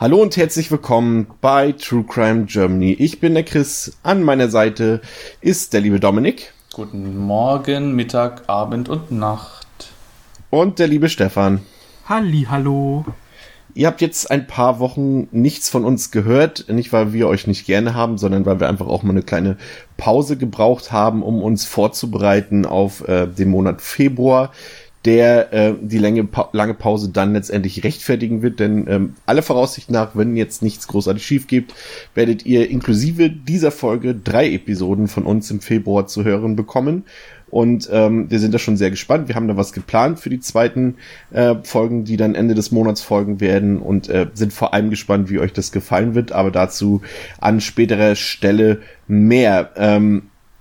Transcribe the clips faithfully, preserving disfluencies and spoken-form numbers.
Hallo und herzlich willkommen bei True Crime Germany. Ich bin der Chris, an meiner Seite ist der liebe Dominik. Guten Morgen, Mittag, Abend und Nacht. Und der liebe Stefan. Halli, hallo. Ihr habt jetzt ein paar Wochen nichts von uns gehört, nicht weil wir euch nicht gerne haben, sondern weil wir einfach auch mal eine kleine Pause gebraucht haben, um uns vorzubereiten auf äh, den Monat Februar, der äh, die lange, pa- lange Pause dann letztendlich rechtfertigen wird, denn ähm, alle Voraussicht nach, wenn jetzt nichts großartig schief gibt, werdet ihr inklusive dieser Folge drei Episoden von uns im Februar zu hören bekommen. Und ähm, wir sind da schon sehr gespannt. Wir haben da was geplant für die zweiten äh, Folgen, die dann Ende des Monats folgen werden, und äh, sind vor allem gespannt, wie euch das gefallen wird, aber dazu an späterer Stelle mehr. Ähm,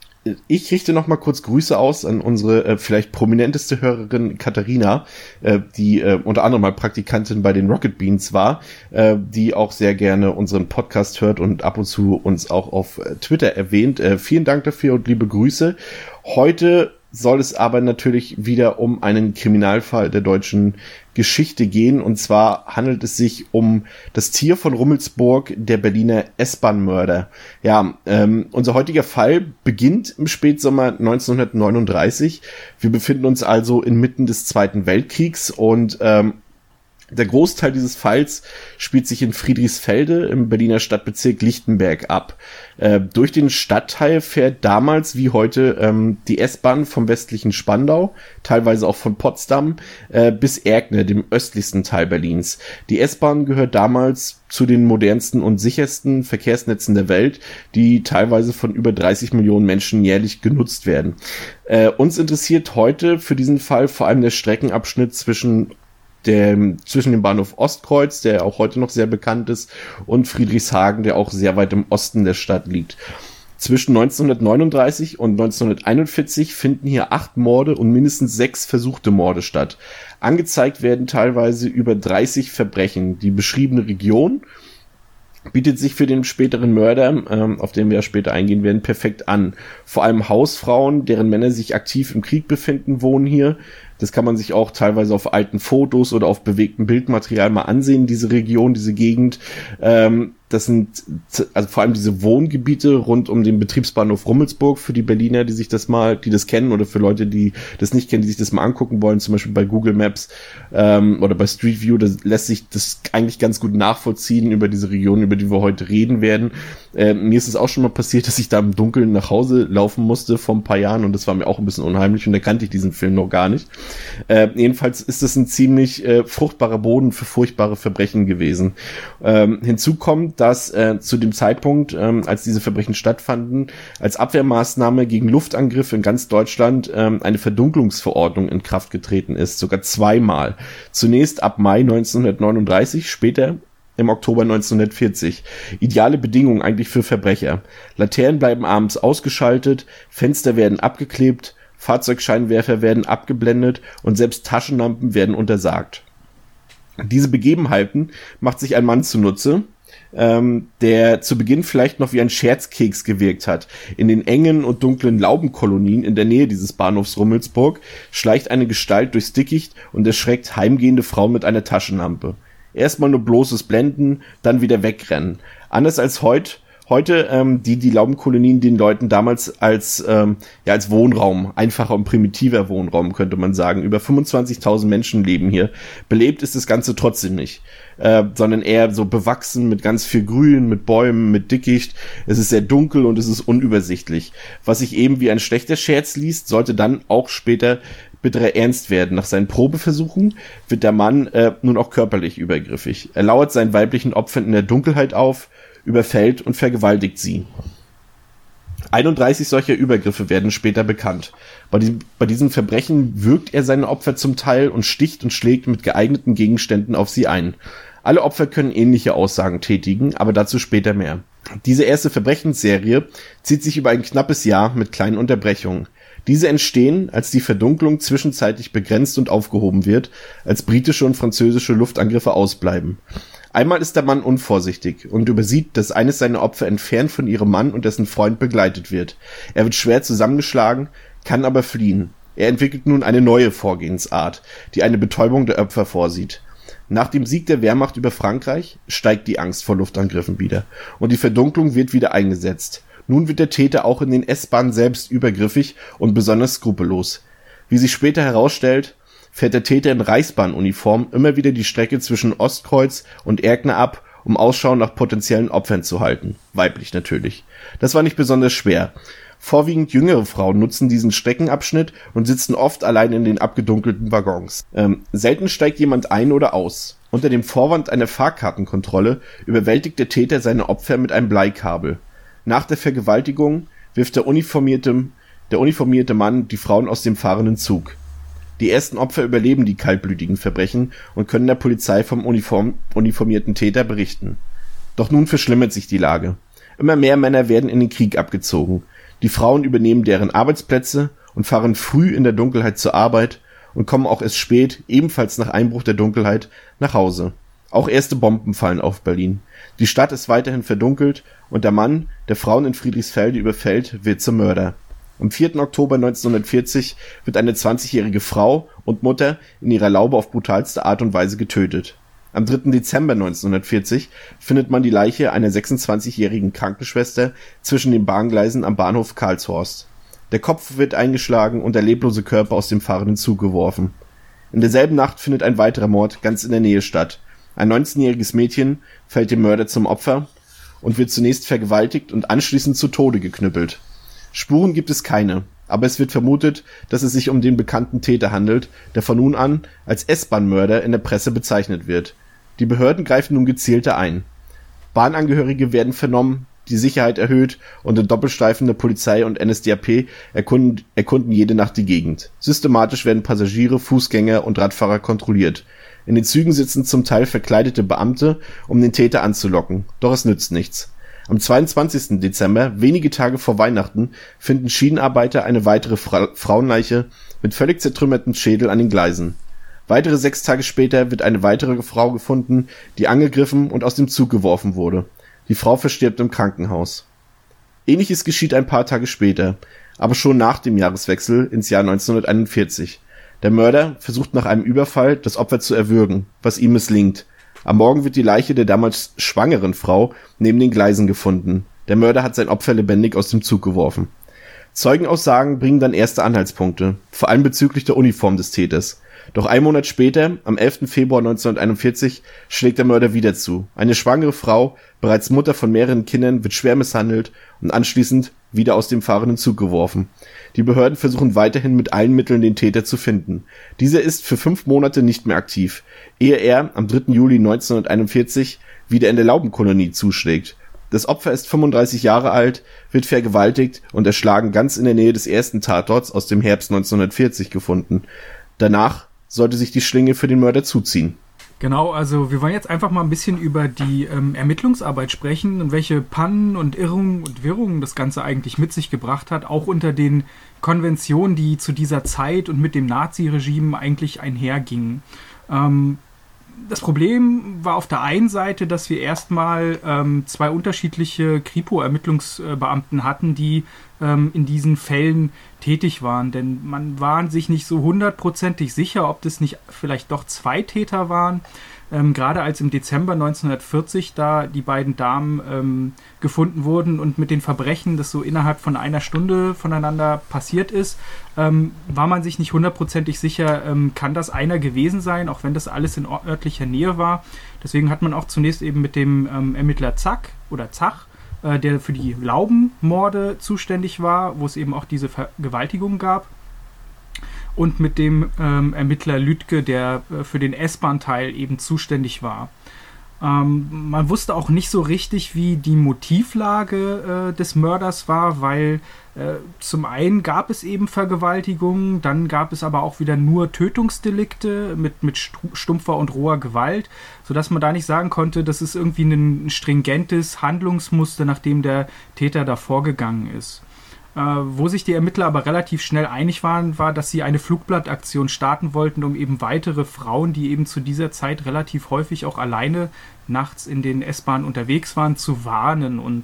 Ich richte noch mal kurz Grüße aus an unsere äh, vielleicht prominenteste Hörerin Katharina, äh, die äh, unter anderem mal Praktikantin bei den Rocket Beans war, äh, die auch sehr gerne unseren Podcast hört und ab und zu uns auch auf äh, Twitter erwähnt. Äh, vielen Dank dafür und liebe Grüße. Heute soll es aber natürlich wieder um einen Kriminalfall der deutschen Geschichte gehen. Und zwar handelt es sich um das Tier von Rummelsburg, der Berliner S-Bahn-Mörder. Ja, ähm, unser heutiger Fall beginnt im Spätsommer neunzehnhundertneununddreißig. Wir befinden uns also inmitten des Zweiten Weltkriegs und ähm, der Großteil dieses Falls spielt sich in Friedrichsfelde im Berliner Stadtbezirk Lichtenberg ab. Äh, durch den Stadtteil fährt damals wie heute ähm, die S-Bahn vom westlichen Spandau, teilweise auch von Potsdam, äh, bis Erkner, dem östlichsten Teil Berlins. Die S-Bahn gehört damals zu den modernsten und sichersten Verkehrsnetzen der Welt, die teilweise von über dreißig Millionen Menschen jährlich genutzt werden. Äh, uns interessiert heute für diesen Fall vor allem der Streckenabschnitt zwischen Der, zwischen dem Bahnhof Ostkreuz, der auch heute noch sehr bekannt ist, und Friedrichshagen, der auch sehr weit im Osten der Stadt liegt. Zwischen neunzehnhundertneununddreißig und neunzehnhunderteinundvierzig finden hier acht Morde und mindestens sechs versuchte Morde statt. Angezeigt werden teilweise über dreißig Verbrechen. Die beschriebene Region bietet sich für den späteren Mörder, ähm, auf den wir ja später eingehen werden, perfekt an. Vor allem Hausfrauen, deren Männer sich aktiv im Krieg befinden, wohnen hier. Das kann man sich auch teilweise auf alten Fotos oder auf bewegtem Bildmaterial mal ansehen, diese Region, diese Gegend. Ähm, das sind also vor allem diese Wohngebiete rund um den Betriebsbahnhof Rummelsburg für die Berliner, die sich das mal, die das kennen, oder für Leute, die das nicht kennen, die sich das mal angucken wollen, zum Beispiel bei Google Maps ähm, oder bei Street View. Da lässt sich das eigentlich ganz gut nachvollziehen über diese Region, über die wir heute reden werden. Ähm, mir ist es auch schon mal passiert, dass ich da im Dunkeln nach Hause laufen musste vor ein paar Jahren, und das war mir auch ein bisschen unheimlich, und da kannte ich diesen Film noch gar nicht. Äh, jedenfalls ist das ein ziemlich äh, fruchtbarer Boden für furchtbare Verbrechen gewesen. Ähm, hinzu kommt, dass äh, zu dem Zeitpunkt, ähm, als diese Verbrechen stattfanden, als Abwehrmaßnahme gegen Luftangriffe in ganz Deutschland ähm, eine Verdunklungsverordnung in Kraft getreten ist, sogar zweimal. Zunächst ab Mai neunzehnhundertneununddreißig, später im Oktober neunzehnhundertvierzig. Ideale Bedingungen eigentlich für Verbrecher. Laternen bleiben abends ausgeschaltet, Fenster werden abgeklebt, Fahrzeugscheinwerfer werden abgeblendet und selbst Taschenlampen werden untersagt. Diese Begebenheiten macht sich ein Mann zunutze, ähm, der zu Beginn vielleicht noch wie ein Scherzkeks gewirkt hat. In den engen und dunklen Laubenkolonien in der Nähe dieses Bahnhofs Rummelsburg schleicht eine Gestalt durchs Dickicht und erschreckt heimgehende Frauen mit einer Taschenlampe. Erstmal nur bloßes Blenden, dann wieder wegrennen. Anders als heute, heute ähm, die die Laubenkolonien den Leuten damals als ähm, ja als Wohnraum, einfacher und primitiver Wohnraum, könnte man sagen. Über fünfundzwanzigtausend Menschen leben hier. Belebt ist das Ganze trotzdem nicht, äh, sondern eher so bewachsen mit ganz viel Grün, mit Bäumen, mit Dickicht. Es ist sehr dunkel und es ist unübersichtlich. Was sich eben wie ein schlechter Scherz liest, sollte dann auch später bitterer Ernst werden. Nach seinen Probeversuchen wird der Mann äh, nun auch körperlich übergriffig. Er lauert seinen weiblichen Opfern in der Dunkelheit auf, überfällt und vergewaltigt sie. einunddreißig solcher Übergriffe werden später bekannt. Bei diesem, bei diesen Verbrechen würgt er seine Opfer zum Teil und sticht und schlägt mit geeigneten Gegenständen auf sie ein. Alle Opfer können ähnliche Aussagen tätigen, aber dazu später mehr. Diese erste Verbrechensserie zieht sich über ein knappes Jahr mit kleinen Unterbrechungen. Diese entstehen, als die Verdunklung zwischenzeitlich begrenzt und aufgehoben wird, als britische und französische Luftangriffe ausbleiben. Einmal ist der Mann unvorsichtig und übersieht, dass eines seiner Opfer entfernt von ihrem Mann und dessen Freund begleitet wird. Er wird schwer zusammengeschlagen, kann aber fliehen. Er entwickelt nun eine neue Vorgehensart, die eine Betäubung der Opfer vorsieht. Nach dem Sieg der Wehrmacht über Frankreich steigt die Angst vor Luftangriffen wieder und die Verdunklung wird wieder eingesetzt. Nun wird der Täter auch in den S-Bahnen selbst übergriffig und besonders skrupellos. Wie sich später herausstellt, fährt der Täter in Reichsbahnuniform immer wieder die Strecke zwischen Ostkreuz und Erkner ab, um Ausschau nach potenziellen Opfern zu halten. Weiblich natürlich. Das war nicht besonders schwer. Vorwiegend jüngere Frauen nutzen diesen Streckenabschnitt und sitzen oft allein in den abgedunkelten Waggons. Ähm, selten steigt jemand ein oder aus. Unter dem Vorwand einer Fahrkartenkontrolle überwältigt der Täter seine Opfer mit einem Bleikabel. Nach der Vergewaltigung wirft der uniformierte, der uniformierte Mann die Frauen aus dem fahrenden Zug. Die ersten Opfer überleben die kaltblütigen Verbrechen und können der Polizei vom Uniform, uniformierten Täter berichten. Doch nun verschlimmert sich die Lage. Immer mehr Männer werden in den Krieg abgezogen. Die Frauen übernehmen deren Arbeitsplätze und fahren früh in der Dunkelheit zur Arbeit und kommen auch erst spät, ebenfalls nach Einbruch der Dunkelheit, nach Hause. Auch erste Bomben fallen auf Berlin. Die Stadt ist weiterhin verdunkelt und der Mann, der Frauen in Friedrichsfelde überfällt, wird zum Mörder. Am vierten Oktober neunzehnhundertvierzig wird eine zwanzigjährige Frau und Mutter in ihrer Laube auf brutalste Art und Weise getötet. Am dritten Dezember neunzehnhundertvierzig findet man die Leiche einer sechsundzwanzigjährigen Krankenschwester zwischen den Bahngleisen am Bahnhof Karlshorst. Der Kopf wird eingeschlagen und der leblose Körper aus dem fahrenden Zug geworfen. In derselben Nacht findet ein weiterer Mord ganz in der Nähe statt. Ein neunzehnjähriges Mädchen fällt dem Mörder zum Opfer und wird zunächst vergewaltigt und anschließend zu Tode geknüppelt. Spuren gibt es keine, aber es wird vermutet, dass es sich um den bekannten Täter handelt, der von nun an als S-Bahn-Mörder in der Presse bezeichnet wird. Die Behörden greifen nun gezielter ein. Bahnangehörige werden vernommen, die Sicherheit erhöht und in Doppelstreifen der Polizei und N S D A P erkunden, erkunden jede Nacht die Gegend. Systematisch werden Passagiere, Fußgänger und Radfahrer kontrolliert. In den Zügen sitzen zum Teil verkleidete Beamte, um den Täter anzulocken. Doch es nützt nichts. Am zweiundzwanzigsten Dezember, wenige Tage vor Weihnachten, finden Schienenarbeiter eine weitere Fra- Frauenleiche mit völlig zertrümmertem Schädel an den Gleisen. Weitere sechs Tage später wird eine weitere Frau gefunden, die angegriffen und aus dem Zug geworfen wurde. Die Frau verstirbt im Krankenhaus. Ähnliches geschieht ein paar Tage später, aber schon nach dem Jahreswechsel ins Jahr neunzehnhunderteinundvierzig. Der Mörder versucht nach einem Überfall, das Opfer zu erwürgen, was ihm misslingt. Am Morgen wird die Leiche der damals schwangeren Frau neben den Gleisen gefunden. Der Mörder hat sein Opfer lebendig aus dem Zug geworfen. Zeugenaussagen bringen dann erste Anhaltspunkte, vor allem bezüglich der Uniform des Täters. Doch ein Monat später, am elften Februar neunzehnhunderteinundvierzig, schlägt der Mörder wieder zu. Eine schwangere Frau, bereits Mutter von mehreren Kindern, wird schwer misshandelt und anschließend wieder aus dem fahrenden Zug geworfen. Die Behörden versuchen weiterhin mit allen Mitteln den Täter zu finden. Dieser ist für fünf Monate nicht mehr aktiv, ehe er am dritten Juli neunzehnhunderteinundvierzig wieder in der Laubenkolonie zuschlägt. Das Opfer ist fünfunddreißig Jahre alt, wird vergewaltigt und erschlagen ganz in der Nähe des ersten Tatorts aus dem Herbst neunzehnhundertvierzig gefunden. Danach sollte sich die Schlinge für den Mörder zuziehen. Genau, also wir wollen jetzt einfach mal ein bisschen über die ähm, Ermittlungsarbeit sprechen und welche Pannen und Irrungen und Wirrungen das Ganze eigentlich mit sich gebracht hat, auch unter den Konventionen, die zu dieser Zeit und mit dem Naziregime eigentlich einhergingen. Ähm, das Problem war auf der einen Seite, dass wir erstmal ähm, zwei unterschiedliche Kripo-Ermittlungsbeamten hatten, die ähm, in diesen Fällen tätig waren. Denn man war sich nicht so hundertprozentig sicher, ob das nicht vielleicht doch zwei Täter waren. Ähm, gerade als im Dezember neunzehnhundertvierzig da die beiden Damen ähm, gefunden wurden und mit den Verbrechen, das so innerhalb von einer Stunde voneinander passiert ist, ähm, war man sich nicht hundertprozentig sicher, ähm, kann das einer gewesen sein, auch wenn das alles in örtlicher Nähe war. Deswegen hat man auch zunächst eben mit dem ähm, Ermittler Zack oder Zach, äh, der für die Laubenmorde zuständig war, wo es eben auch diese Vergewaltigung gab, und mit dem ähm, Ermittler Lüdke, der äh, für den S-Bahn-Teil eben zuständig war. Ähm, man wusste auch nicht so richtig, wie die Motivlage äh, des Mörders war, weil äh, zum einen gab es eben Vergewaltigungen, dann gab es aber auch wieder nur Tötungsdelikte mit, mit stumpfer und roher Gewalt, sodass man da nicht sagen konnte, das ist irgendwie ein stringentes Handlungsmuster, nach dem der Täter da vorgegangen ist. Äh, wo sich die Ermittler aber relativ schnell einig waren, war, dass sie eine Flugblattaktion starten wollten, um eben weitere Frauen, die eben zu dieser Zeit relativ häufig auch alleine nachts in den S-Bahnen unterwegs waren, zu warnen. Und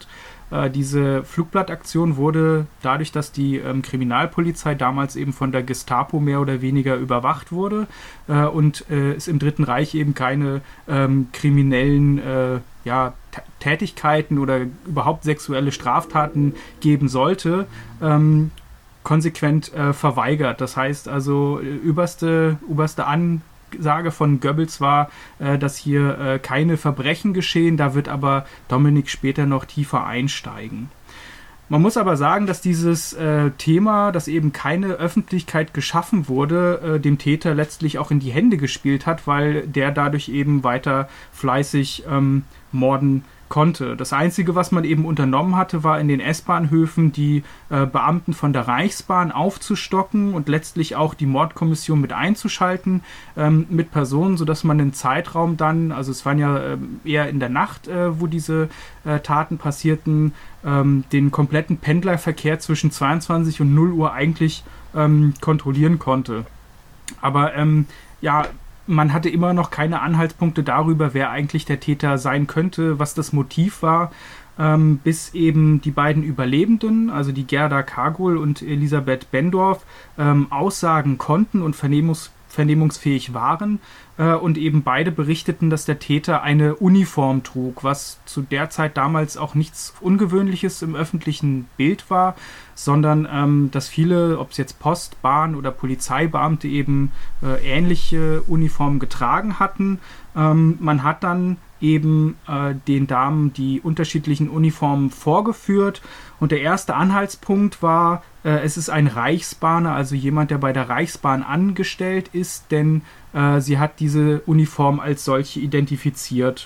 Äh, diese Flugblattaktion wurde dadurch, dass die ähm, Kriminalpolizei damals eben von der Gestapo mehr oder weniger überwacht wurde äh, und äh, es im Dritten Reich eben keine ähm, kriminellen äh, ja, T- Tätigkeiten oder überhaupt sexuelle Straftaten geben sollte, ähm, konsequent äh, verweigert. Das heißt also, überste, oberste Ansage von Goebbels war, äh, dass hier äh, keine Verbrechen geschehen. Da wird aber Dominik später noch tiefer einsteigen. Man muss aber sagen, dass dieses äh, Thema, dass eben keine Öffentlichkeit geschaffen wurde, äh, dem Täter letztlich auch in die Hände gespielt hat, weil der dadurch eben weiter fleißig ähm, morden konnte. Das Einzige, was man eben unternommen hatte, war in den S-Bahnhöfen die äh, Beamten von der Reichsbahn aufzustocken und letztlich auch die Mordkommission mit einzuschalten ähm, mit Personen, sodass man den Zeitraum dann, also es waren ja äh, eher in der Nacht, äh, wo diese äh, Taten passierten, ähm, den kompletten Pendlerverkehr zwischen zweiundzwanzig und null Uhr eigentlich ähm, kontrollieren konnte. Aber ähm, ja, man hatte immer noch keine Anhaltspunkte darüber, wer eigentlich der Täter sein könnte, was das Motiv war, ähm, bis eben die beiden Überlebenden, also die Gerda Kargul und Elisabeth Bendorf, ähm, aussagen konnten und vernehmungs- vernehmungsfähig waren äh, und eben beide berichteten, dass der Täter eine Uniform trug, was zu der Zeit damals auch nichts Ungewöhnliches im öffentlichen Bild war, sondern ähm, dass viele, ob es jetzt Post-, Bahn- oder Polizeibeamte eben äh, ähnliche Uniformen getragen hatten. Ähm, man hat dann eben äh, den Damen die unterschiedlichen Uniformen vorgeführt und der erste Anhaltspunkt war, äh, es ist ein Reichsbahner, also jemand, der bei der Reichsbahn angestellt ist, denn äh, sie hat diese Uniform als solche identifiziert.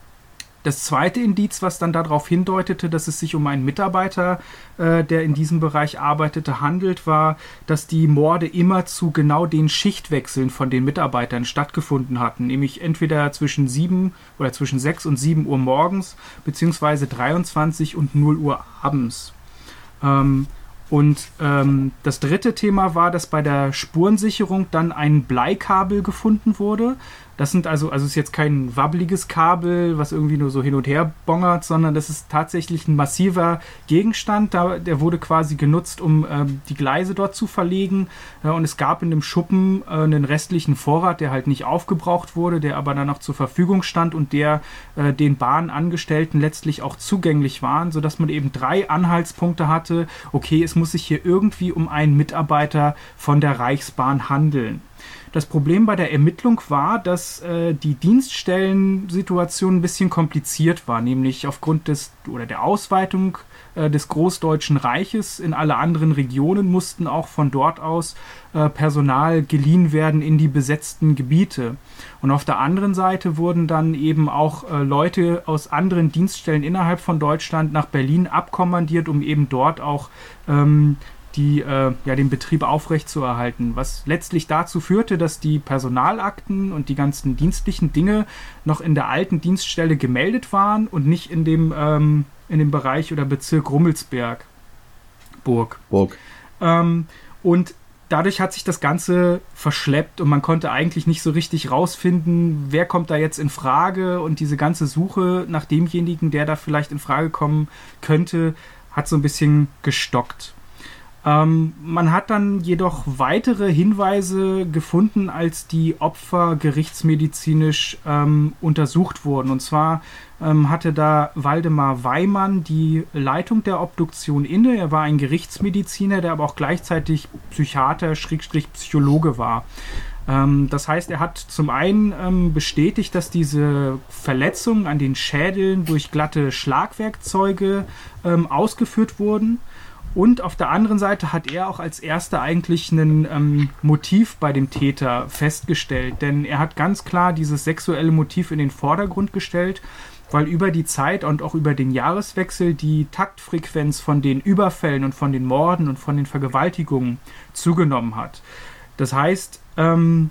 Das zweite Indiz, was dann darauf hindeutete, dass es sich um einen Mitarbeiter, äh, der in diesem Bereich arbeitete, handelt, war, dass die Morde immer zu genau den Schichtwechseln von den Mitarbeitern stattgefunden hatten, nämlich entweder zwischen sieben oder zwischen sechs und sieben Uhr morgens, beziehungsweise dreiundzwanzig und null Uhr abends. Ähm, Und ähm, das dritte Thema war, dass bei der Spurensicherung dann ein Bleikabel gefunden wurde. Das sind also, also ist jetzt kein wabbeliges Kabel, was irgendwie nur so hin und her bongert, sondern das ist tatsächlich ein massiver Gegenstand. Da, der wurde quasi genutzt, um ähm, die Gleise dort zu verlegen. Äh, und es gab in dem Schuppen äh, einen restlichen Vorrat, der halt nicht aufgebraucht wurde, der aber dann noch zur Verfügung stand und der äh, den Bahnangestellten letztlich auch zugänglich waren, sodass man eben drei Anhaltspunkte hatte. Okay, es muss sich hier irgendwie um einen Mitarbeiter von der Reichsbahn handeln. Das Problem bei der Ermittlung war, dass äh, die Dienststellensituation ein bisschen kompliziert war, nämlich aufgrund des oder der Ausweitung äh, des Großdeutschen Reiches in alle anderen Regionen mussten auch von dort aus äh, Personal geliehen werden in die besetzten Gebiete. Und auf der anderen Seite wurden dann eben auch äh, Leute aus anderen Dienststellen innerhalb von Deutschland nach Berlin abkommandiert, um eben dort auch ähm, die, äh, ja, den Betrieb aufrechtzuerhalten, was letztlich dazu führte, dass die Personalakten und die ganzen dienstlichen Dinge noch in der alten Dienststelle gemeldet waren und nicht in dem, ähm, in dem Bereich oder Bezirk Rummelsberg. Burg. Burg. Ähm, und dadurch hat sich das Ganze verschleppt und man konnte eigentlich nicht so richtig rausfinden, wer kommt da jetzt in Frage, und diese ganze Suche nach demjenigen, der da vielleicht in Frage kommen könnte, hat so ein bisschen gestockt. Ähm, man hat dann jedoch weitere Hinweise gefunden, als die Opfer gerichtsmedizinisch ähm, untersucht wurden. Und zwar ähm, hatte da Waldemar Weimann die Leitung der Obduktion inne. Er war ein Gerichtsmediziner, der aber auch gleichzeitig Psychiater, Schrägstrich Psychologe war. Ähm, das heißt, er hat zum einen ähm, bestätigt, dass diese Verletzungen an den Schädeln durch glatte Schlagwerkzeuge ähm, ausgeführt wurden. Und auf der anderen Seite hat er auch als erster eigentlich ein ähm, Motiv bei dem Täter festgestellt. Denn er hat ganz klar dieses sexuelle Motiv in den Vordergrund gestellt, weil über die Zeit und auch über den Jahreswechsel die Taktfrequenz von den Überfällen und von den Morden und von den Vergewaltigungen zugenommen hat. Das heißt, ähm,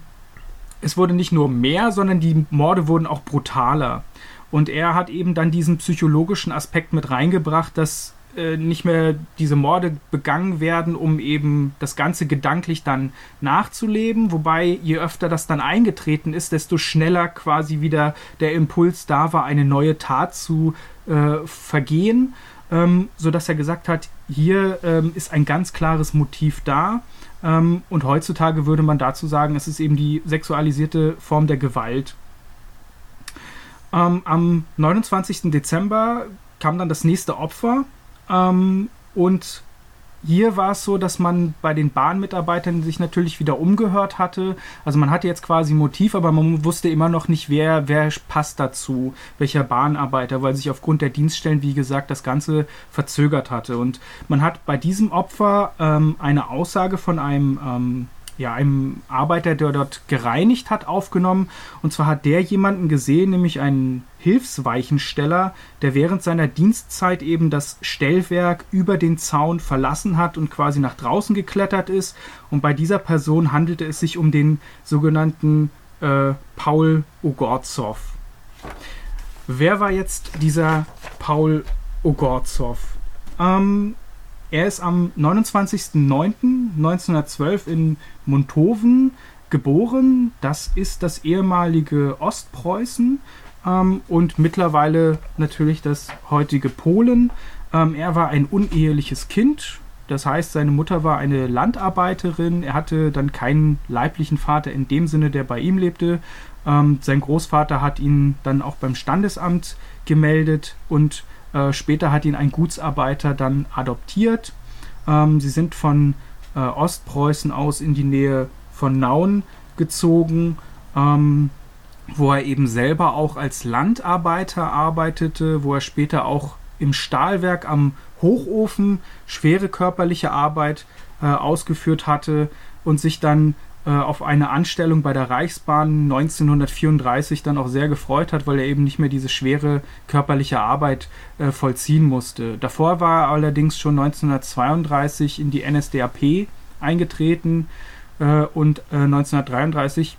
es wurde nicht nur mehr, sondern die Morde wurden auch brutaler. Und er hat eben dann diesen psychologischen Aspekt mit reingebracht, dass nicht mehr diese Morde begangen werden, um eben das Ganze gedanklich dann nachzuleben, wobei je öfter das dann eingetreten ist, desto schneller quasi wieder der Impuls da war, eine neue Tat zu äh, vergehen. ähm, sodass er gesagt hat, hier ähm, ist ein ganz klares Motiv da. Ähm, und heutzutage würde man dazu sagen, es ist eben die sexualisierte Form der Gewalt. Ähm, am neunundzwanzigsten Dezember kam dann das nächste Opfer ähm, und hier war es so, dass man bei den Bahnmitarbeitern sich natürlich wieder umgehört hatte. Also man hatte jetzt quasi ein Motiv, aber man wusste immer noch nicht, wer, wer passt dazu, welcher Bahnarbeiter, weil sich aufgrund der Dienststellen, wie gesagt, das Ganze verzögert hatte. Und man hat bei diesem Opfer ähm, eine Aussage von einem, ähm, ja, einem Arbeiter, der dort gereinigt hat, aufgenommen. Und zwar hat der jemanden gesehen, nämlich einen Hilfsweichensteller, der während seiner Dienstzeit eben das Stellwerk über den Zaun verlassen hat und quasi nach draußen geklettert ist. Und bei dieser Person handelte es sich um den sogenannten äh, Paul Ogorzow. Wer war jetzt dieser Paul Ogorzow? Ähm, er ist am neunundzwanzigsten neunten neunzehnhundertzwölf in Monthoven geboren. Das ist das ehemalige Ostpreußen ähm, und mittlerweile natürlich das heutige Polen. Ähm, er war ein uneheliches Kind. Das heißt, seine Mutter war eine Landarbeiterin. Er hatte dann keinen leiblichen Vater in dem Sinne, der bei ihm lebte. Ähm, sein Großvater hat ihn dann auch beim Standesamt gemeldet und äh, später hat ihn ein Gutsarbeiter dann adoptiert. Ähm, sie sind von äh, Ostpreußen aus in die Nähe von Nauen gezogen, ähm, wo er eben selber auch als Landarbeiter arbeitete, wo er später auch im Stahlwerk am Hochofen schwere körperliche Arbeit äh, ausgeführt hatte und sich dann äh, auf eine Anstellung bei der Reichsbahn neunzehnhundertvierunddreißig dann auch sehr gefreut hat, weil er eben nicht mehr diese schwere körperliche Arbeit äh, vollziehen musste. Davor war er allerdings schon neunzehnhundertzweiunddreißig in die N S D A P eingetreten äh, und äh, neunzehnhundertdreiunddreißig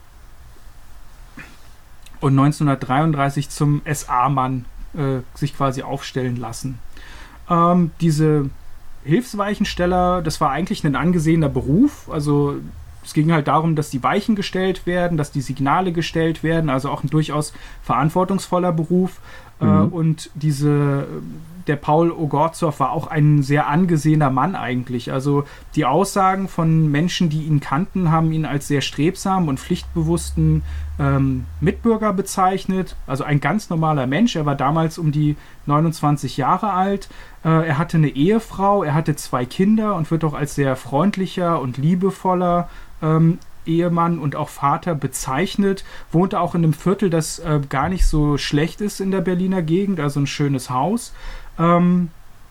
und neunzehnhundertdreiunddreißig zum S A-Mann äh, sich quasi aufstellen lassen. Ähm, diese Hilfsweichensteller, das war eigentlich ein angesehener Beruf. Also es ging halt darum, dass die Weichen gestellt werden, dass die Signale gestellt werden, also auch ein durchaus verantwortungsvoller Beruf. Mhm. Äh, und diese, der Paul Ogorzow war auch ein sehr angesehener Mann eigentlich. Also die Aussagen von Menschen, die ihn kannten, haben ihn als sehr strebsam und pflichtbewussten ähm, Mitbürger bezeichnet. Also ein ganz normaler Mensch. Er war damals um die neunundzwanzig Jahre alt. Äh, er hatte eine Ehefrau, er hatte zwei Kinder und wird auch als sehr freundlicher und liebevoller ähm, Ehemann und auch Vater bezeichnet, wohnte auch in einem Viertel, das äh, gar nicht so schlecht ist in der Berliner Gegend, also ein schönes Haus. Ähm,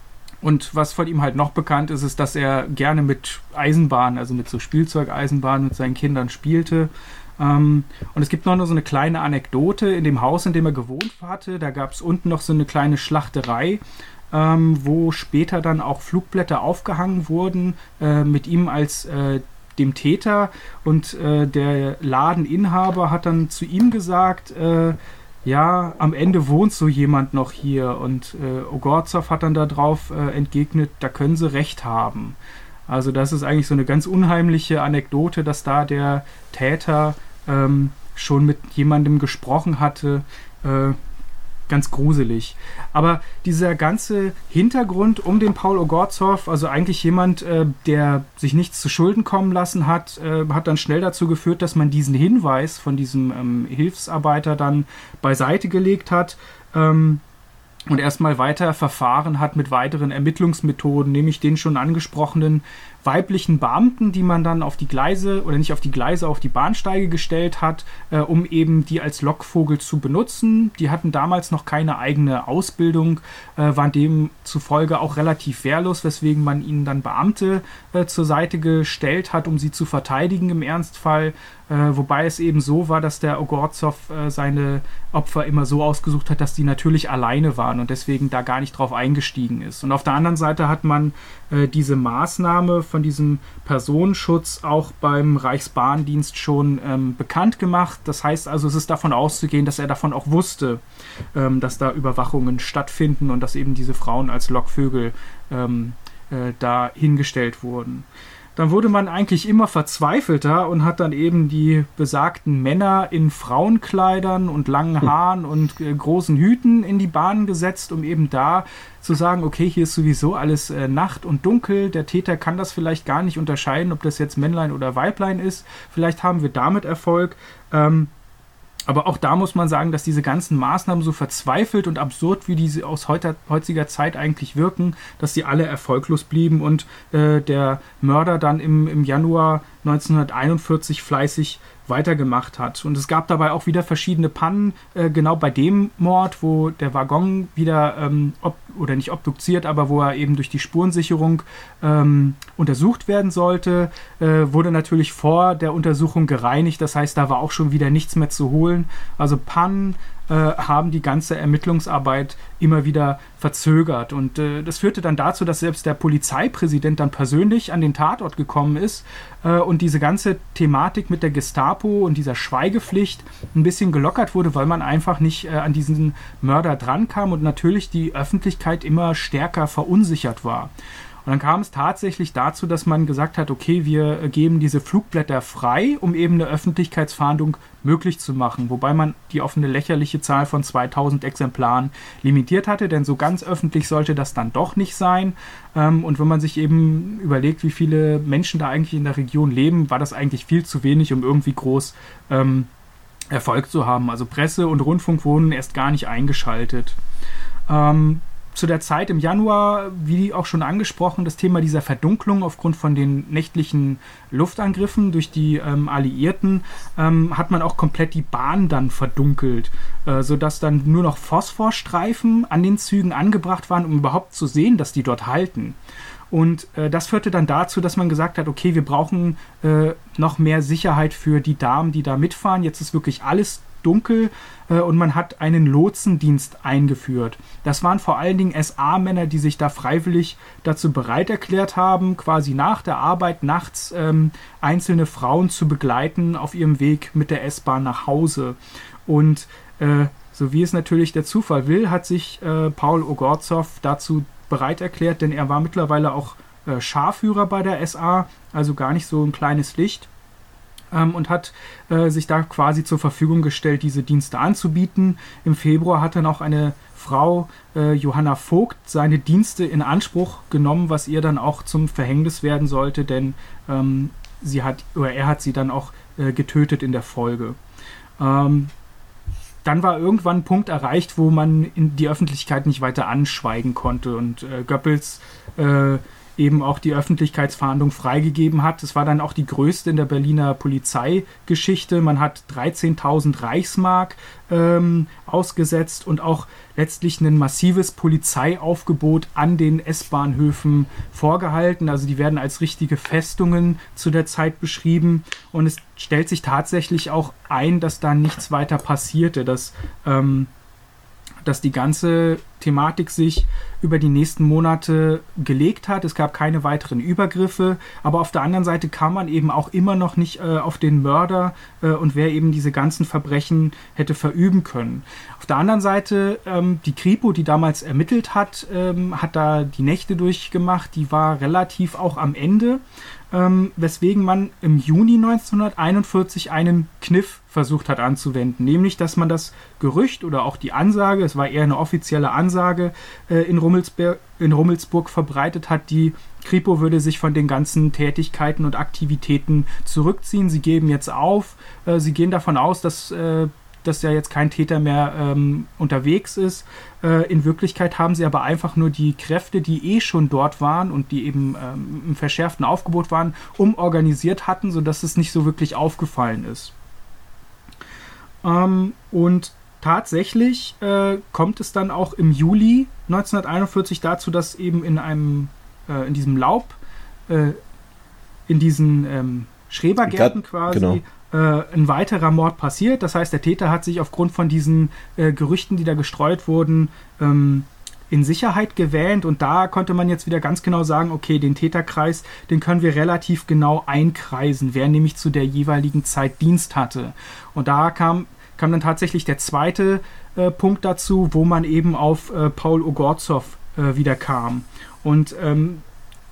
und was von ihm halt noch bekannt ist, ist, dass er gerne mit Eisenbahnen, also mit so Spielzeugeisenbahnen mit seinen Kindern spielte. Ähm, und es gibt noch so eine kleine Anekdote in dem Haus, in dem er gewohnt hatte. Da gab es unten noch so eine kleine Schlachterei, ähm, wo später dann auch Flugblätter aufgehangen wurden, äh, mit ihm als äh, dem Täter, und äh, der Ladeninhaber hat dann zu ihm gesagt, äh, ja, am Ende wohnt so jemand noch hier, und äh, Ogorzow hat dann darauf äh, entgegnet, da können sie recht haben. Also das ist eigentlich so eine ganz unheimliche Anekdote, dass da der Täter ähm, schon mit jemandem gesprochen hatte, äh, ganz gruselig. Aber dieser ganze Hintergrund um den Paul Ogorzow, also eigentlich jemand, äh, der sich nichts zu Schulden kommen lassen hat, äh, hat dann schnell dazu geführt, dass man diesen Hinweis von diesem ähm, Hilfsarbeiter dann beiseite gelegt hat ähm, und erstmal weiter verfahren hat mit weiteren Ermittlungsmethoden, nämlich den schon angesprochenen weiblichen Beamten, die man dann auf die Gleise, oder nicht auf die Gleise, auf die Bahnsteige gestellt hat, äh, um eben die als Lockvogel zu benutzen. Die hatten damals noch keine eigene Ausbildung, äh, waren demzufolge auch relativ wehrlos, weswegen man ihnen dann Beamte äh, zur Seite gestellt hat, um sie zu verteidigen im Ernstfall. Äh, wobei es eben so war, dass der Ogorzow äh, seine Opfer immer so ausgesucht hat, dass die natürlich alleine waren und deswegen da gar nicht drauf eingestiegen ist. Und auf der anderen Seite hat man äh, diese Maßnahme von diesem Personenschutz auch beim Reichsbahndienst schon ähm, bekannt gemacht. Das heißt also, es ist davon auszugehen, dass er davon auch wusste, ähm, dass da Überwachungen stattfinden und dass eben diese Frauen als Lockvögel ähm, äh, da hingestellt wurden. dann wurde man eigentlich immer verzweifelter und hat dann eben die besagten Männer in Frauenkleidern und langen Haaren und äh, großen Hüten in die Bahn gesetzt, um eben da zu sagen, okay, hier ist sowieso alles äh, Nacht und dunkel, der Täter kann das vielleicht gar nicht unterscheiden, ob das jetzt Männlein oder Weiblein ist, vielleicht haben wir damit Erfolg. Ähm, Aber auch da muss man sagen, dass diese ganzen Maßnahmen, so verzweifelt und absurd, wie diese aus heuter, heutiger Zeit eigentlich wirken, dass die alle erfolglos blieben und äh, der Mörder dann im, im Januar neunzehnhunderteinundvierzig fleißig weitergemacht hat. Und es gab dabei auch wieder verschiedene Pannen, äh, genau bei dem Mord, wo der Waggon wieder, ähm, ob, oder nicht obduziert, aber wo er eben durch die Spurensicherung ähm, untersucht werden sollte, äh, wurde natürlich vor der Untersuchung gereinigt. Das heißt, da war auch schon wieder nichts mehr zu holen. Also Pannen äh, haben die ganze Ermittlungsarbeit immer wieder verzögert. Und äh, das führte dann dazu, dass selbst der Polizeipräsident dann persönlich an den Tatort gekommen ist äh, und diese ganze Thematik mit der Gestapo und dieser Schweigepflicht ein bisschen gelockert wurde, weil man einfach nicht äh, an diesen Mörder drankam und natürlich die Öffentlichkeit immer stärker verunsichert war. Und dann kam es tatsächlich dazu, dass man gesagt hat, okay, wir geben diese Flugblätter frei, um eben eine Öffentlichkeitsfahndung möglich zu machen. Wobei man die auf eine lächerliche Zahl von zweitausend Exemplaren limitiert hatte, denn so ganz öffentlich sollte das dann doch nicht sein. Und wenn man sich eben überlegt, wie viele Menschen da eigentlich in der Region leben, war das eigentlich viel zu wenig, um irgendwie groß ähm, Erfolg zu haben. Also Presse und Rundfunk wurden erst gar nicht eingeschaltet. Ähm, Zu der Zeit im Januar, wie auch schon angesprochen, das Thema dieser Verdunklung aufgrund von den nächtlichen Luftangriffen durch die ähm, Alliierten, ähm, hat man auch komplett die Bahn dann verdunkelt, äh, sodass dann nur noch Phosphorstreifen an den Zügen angebracht waren, um überhaupt zu sehen, dass die dort halten. Und äh, das führte dann dazu, dass man gesagt hat, okay, wir brauchen äh, noch mehr Sicherheit für die Damen, die da mitfahren. Jetzt ist wirklich alles dunkel äh, und man hat einen Lotsendienst eingeführt. Das waren vor allen Dingen S A-Männer, die sich da freiwillig dazu bereit erklärt haben, quasi nach der Arbeit nachts ähm, einzelne Frauen zu begleiten auf ihrem Weg mit der S-Bahn nach Hause. Und äh, so wie es natürlich der Zufall will, hat sich äh, Paul Ogorzow dazu bereit erklärt, denn er war mittlerweile auch äh, Scharführer bei der S A, also gar nicht so ein kleines Licht. Und hat äh, sich da quasi zur Verfügung gestellt, diese Dienste anzubieten. Im Februar hat dann auch eine Frau, äh, Johanna Vogt, seine Dienste in Anspruch genommen, was ihr dann auch zum Verhängnis werden sollte, denn ähm, sie hat, oder er hat sie dann auch äh, getötet in der Folge. Ähm, dann war irgendwann ein Punkt erreicht, wo man in die Öffentlichkeit nicht weiter anschweigen konnte und äh, Goebbels äh, eben auch die Öffentlichkeitsfahndung freigegeben hat. Es war dann auch die größte in der Berliner Polizeigeschichte. Man hat dreizehntausend Reichsmark ähm, ausgesetzt und auch letztlich ein massives Polizeiaufgebot an den S-Bahnhöfen vorgehalten. Also die werden als richtige Festungen zu der Zeit beschrieben und es stellt sich tatsächlich auch ein, dass da nichts weiter passierte, dass ähm, dass die ganze Thematik sich über die nächsten Monate gelegt hat. Es gab keine weiteren Übergriffe, aber auf der anderen Seite kam man eben auch immer noch nicht äh, auf den Mörder äh, und wer eben diese ganzen Verbrechen hätte verüben können. Auf der anderen Seite, ähm, die Kripo, die damals ermittelt hat, ähm, hat da die Nächte durchgemacht, die war relativ auch am Ende, ähm, weswegen man im Juni neunzehnhunderteinundvierzig einen Kniff versucht hat anzuwenden, nämlich, dass man das Gerücht oder auch die Ansage, es war eher eine offizielle Ansage, äh, in, Rummelsberg, in Rummelsburg verbreitet hat, die Kripo würde sich von den ganzen Tätigkeiten und Aktivitäten zurückziehen, sie geben jetzt auf, äh, sie gehen davon aus, dass äh, dass ja jetzt kein Täter mehr ähm, unterwegs ist. Äh, in Wirklichkeit haben sie aber einfach nur die Kräfte, die eh schon dort waren und die eben ähm, im verschärften Aufgebot waren, umorganisiert hatten, sodass es nicht so wirklich aufgefallen ist. Ähm, und tatsächlich äh, kommt es dann auch im Juli neunzehnhunderteinundvierzig dazu, dass eben in einem äh, in diesem Laub, äh, in diesen ähm, Schrebergärten quasi, genau, ein weiterer Mord passiert. Das heißt, der Täter hat sich aufgrund von diesen äh, Gerüchten, die da gestreut wurden, ähm, in Sicherheit gewähnt und da konnte man jetzt wieder ganz genau sagen, okay, den Täterkreis, den können wir relativ genau einkreisen, wer nämlich zu der jeweiligen Zeit Dienst hatte. Und da kam, kam dann tatsächlich der zweite äh, Punkt dazu, wo man eben auf äh, Paul Ogorzow äh, wieder kam. Und ähm,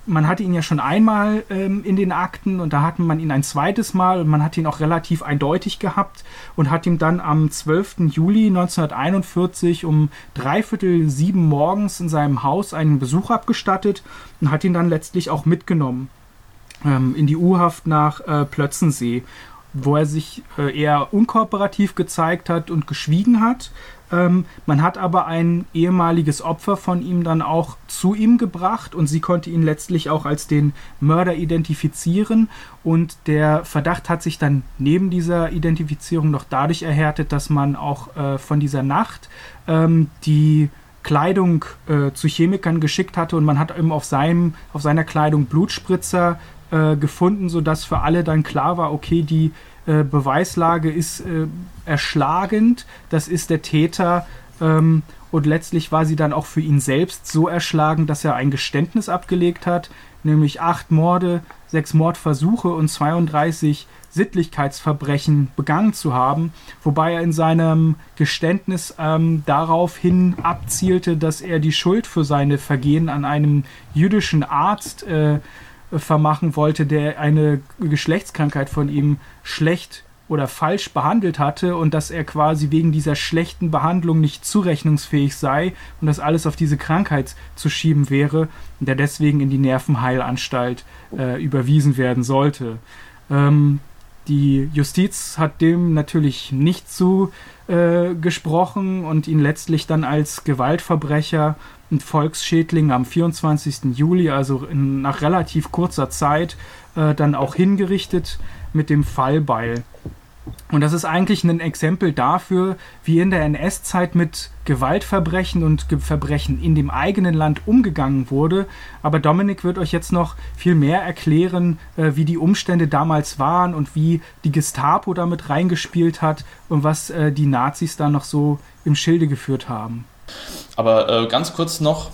man hatte ihn ja schon einmal ähm, in den Akten und da hatte man ihn ein zweites Mal und man hat ihn auch relativ eindeutig gehabt und hat ihm dann am zwölften Juli neunzehnhunderteinundvierzig um dreiviertel sieben morgens in seinem Haus einen Besuch abgestattet und hat ihn dann letztlich auch mitgenommen ähm, in die U-Haft nach äh, Plötzensee, wo er sich äh, eher unkooperativ gezeigt hat und geschwiegen hat. Ähm, man hat aber ein ehemaliges Opfer von ihm dann auch zu ihm gebracht und sie konnte ihn letztlich auch als den Mörder identifizieren und der Verdacht hat sich dann neben dieser Identifizierung noch dadurch erhärtet, dass man auch äh, von dieser Nacht ähm, die Kleidung äh, zu Chemikern geschickt hatte und man hat eben auf, seinem, auf seiner Kleidung Blutspritzer äh, gefunden, sodass für alle dann klar war, okay, die Äh, Beweislage ist äh, erschlagend, das ist der Täter ähm, und letztlich war sie dann auch für ihn selbst so erschlagend, dass er ein Geständnis abgelegt hat, nämlich acht Morde, sechs Mordversuche und zweiunddreißig Sittlichkeitsverbrechen begangen zu haben, wobei er in seinem Geständnis ähm, daraufhin abzielte, dass er die Schuld für seine Vergehen an einem jüdischen Arzt äh, vermachen wollte, der eine Geschlechtskrankheit von ihm schlecht oder falsch behandelt hatte und dass er quasi wegen dieser schlechten Behandlung nicht zurechnungsfähig sei und das alles auf diese Krankheit zu schieben wäre und der deswegen in die Nervenheilanstalt äh, überwiesen werden sollte. Ähm, die Justiz hat dem natürlich nicht zu äh, gesprochen und ihn letztlich dann als Gewaltverbrecher und Volksschädling am vierundzwanzigsten Juli, also in, nach relativ kurzer Zeit, äh, dann auch hingerichtet mit dem Fallbeil. Und das ist eigentlich ein Exempel dafür, wie in der N S-Zeit mit Gewaltverbrechen und Ge- Verbrechen in dem eigenen Land umgegangen wurde. Aber Dominik wird euch jetzt noch viel mehr erklären, äh, wie die Umstände damals waren und wie die Gestapo damit reingespielt hat und was äh, die Nazis da noch so im Schilde geführt haben. Aber äh, ganz kurz noch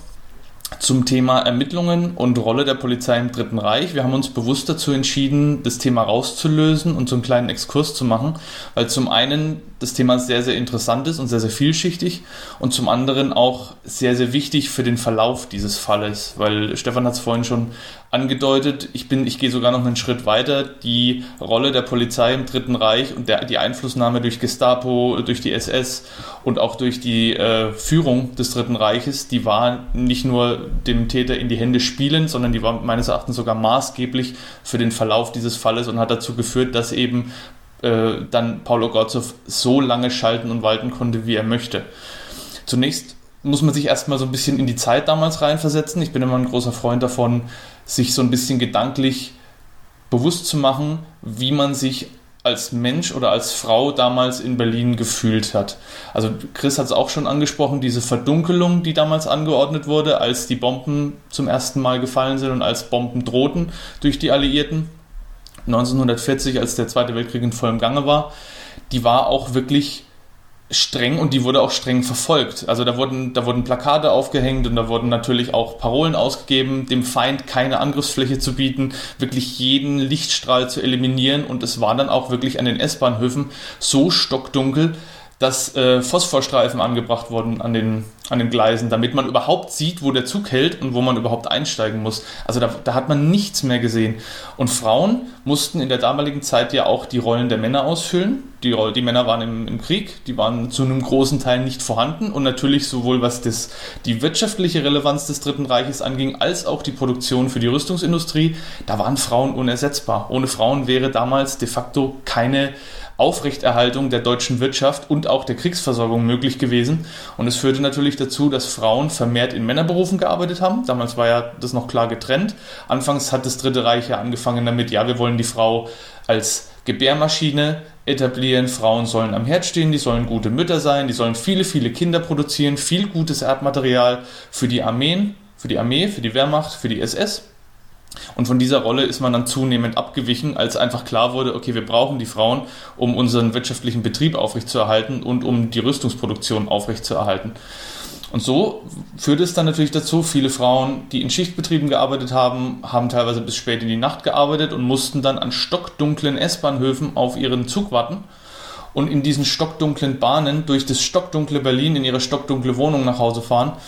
zum Thema Ermittlungen und Rolle der Polizei im Dritten Reich. Wir haben uns bewusst dazu entschieden, das Thema rauszulösen und so einen kleinen Exkurs zu machen, weil zum einen das Thema sehr, sehr interessant ist und sehr, sehr vielschichtig und zum anderen auch sehr, sehr wichtig für den Verlauf dieses Falles, weil Stefan hat es vorhin schon angedeutet, ich bin, ich gehe sogar noch einen Schritt weiter, die Rolle der Polizei im Dritten Reich und der, die Einflussnahme durch Gestapo, durch die S S und auch durch die äh, Führung des Dritten Reiches, die war nicht nur dem Täter in die Hände spielend, sondern die war meines Erachtens sogar maßgeblich für den Verlauf dieses Falles und hat dazu geführt, dass eben äh, dann Paulo Gorzow so lange schalten und walten konnte, wie er möchte. Zunächst muss man sich erstmal so ein bisschen in die Zeit damals reinversetzen. Ich bin immer ein großer Freund davon, sich so ein bisschen gedanklich bewusst zu machen, wie man sich als Mensch oder als Frau damals in Berlin gefühlt hat. Also Chris hat es auch schon angesprochen, diese Verdunkelung, die damals angeordnet wurde, als die Bomben zum ersten Mal gefallen sind und als Bomben drohten durch die Alliierten. neunzehnhundertvierzig, als der Zweite Weltkrieg in vollem Gange war, die war auch wirklich streng und die wurde auch streng verfolgt. Also da wurden, da wurden Plakate aufgehängt und da wurden natürlich auch Parolen ausgegeben, dem Feind keine Angriffsfläche zu bieten, wirklich jeden Lichtstrahl zu eliminieren und es war dann auch wirklich an den S-Bahnhöfen so stockdunkel, dass äh, Phosphorstreifen angebracht wurden an den, an den Gleisen, damit man überhaupt sieht, wo der Zug hält und wo man überhaupt einsteigen muss. Also da, da hat man nichts mehr gesehen. Und Frauen mussten in der damaligen Zeit ja auch die Rollen der Männer ausfüllen. Die, die Männer waren im, im Krieg, die waren zu einem großen Teil nicht vorhanden und natürlich sowohl was das, die wirtschaftliche Relevanz des Dritten Reiches anging, als auch die Produktion für die Rüstungsindustrie, da waren Frauen unersetzbar. Ohne Frauen wäre damals de facto keine Aufrechterhaltung der deutschen Wirtschaft und auch der Kriegsversorgung möglich gewesen. Und es führte natürlich dazu, dass Frauen vermehrt in Männerberufen gearbeitet haben. Damals war ja das noch klar getrennt. Anfangs hat das Dritte Reich ja angefangen damit, ja, wir wollen die Frau als Gebärmaschine etablieren. Frauen sollen am Herd stehen, die sollen gute Mütter sein, die sollen viele, viele Kinder produzieren, viel gutes Erbmaterial für die Armeen, für die Armee, für die Wehrmacht, für die S S. Und von dieser Rolle ist man dann zunehmend abgewichen, als einfach klar wurde, okay, wir brauchen die Frauen, um unseren wirtschaftlichen Betrieb aufrechtzuerhalten und um die Rüstungsproduktion aufrechtzuerhalten. Und so führte es dann natürlich dazu, viele Frauen, die in Schichtbetrieben gearbeitet haben, haben teilweise bis spät in die Nacht gearbeitet und mussten dann an stockdunklen S-Bahnhöfen auf ihren Zug warten und in diesen stockdunklen Bahnen durch das stockdunkle Berlin in ihre stockdunkle Wohnung nach Hause fahren.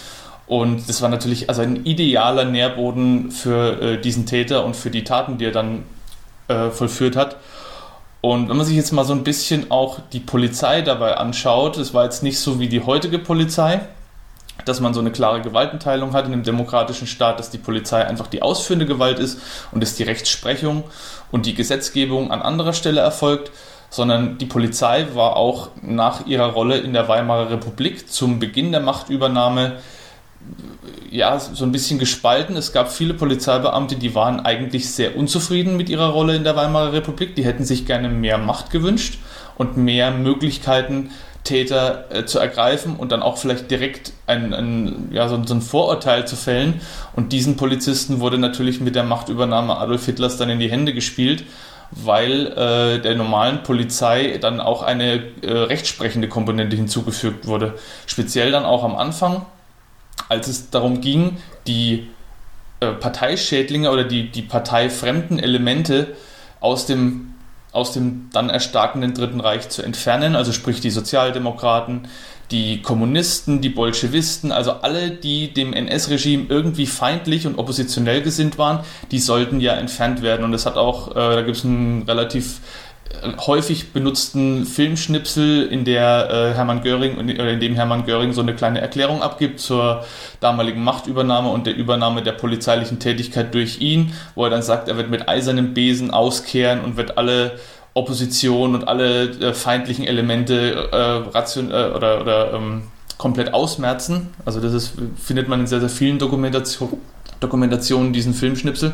Und das war natürlich also ein idealer Nährboden für äh, diesen Täter und für die Taten, die er dann äh, vollführt hat. Und wenn man sich jetzt mal so ein bisschen auch die Polizei dabei anschaut, es war jetzt nicht so wie die heutige Polizei, dass man so eine klare Gewaltenteilung hat in einem demokratischen Staat, dass die Polizei einfach die ausführende Gewalt ist und dass die Rechtsprechung und die Gesetzgebung an anderer Stelle erfolgt, sondern die Polizei war auch nach ihrer Rolle in der Weimarer Republik zum Beginn der Machtübernahme ja, so ein bisschen gespalten. Es gab viele Polizeibeamte, die waren eigentlich sehr unzufrieden mit ihrer Rolle in der Weimarer Republik. Die hätten sich gerne mehr Macht gewünscht und mehr Möglichkeiten, Täter äh, zu ergreifen und dann auch vielleicht direkt ein, ein, ja, so, so ein Vorurteil zu fällen. Und diesen Polizisten wurde natürlich mit der Machtübernahme Adolf Hitlers dann in die Hände gespielt, weil äh, der normalen Polizei dann auch eine äh, rechtsprechende Komponente hinzugefügt wurde. Speziell dann auch am Anfang, als es darum ging, die äh, Parteischädlinge oder die, die parteifremden Elemente aus dem, aus dem dann erstarkenden Dritten Reich zu entfernen, also sprich die Sozialdemokraten, die Kommunisten, die Bolschewisten, also alle, die dem N S-Regime irgendwie feindlich und oppositionell gesinnt waren, die sollten ja entfernt werden. Und es hat auch, äh, da gibt es einen relativ häufig benutzten Filmschnipsel, in der äh, Hermann Göring oder in dem Hermann Göring so eine kleine Erklärung abgibt zur damaligen Machtübernahme und der Übernahme der polizeilichen Tätigkeit durch ihn, wo er dann sagt, er wird mit eisernem Besen auskehren und wird alle Opposition und alle äh, feindlichen Elemente äh, ration, äh, oder, oder ähm, komplett ausmerzen. Also das ist, findet man in sehr, sehr vielen Dokumentation, Dokumentationen, diesen Filmschnipsel.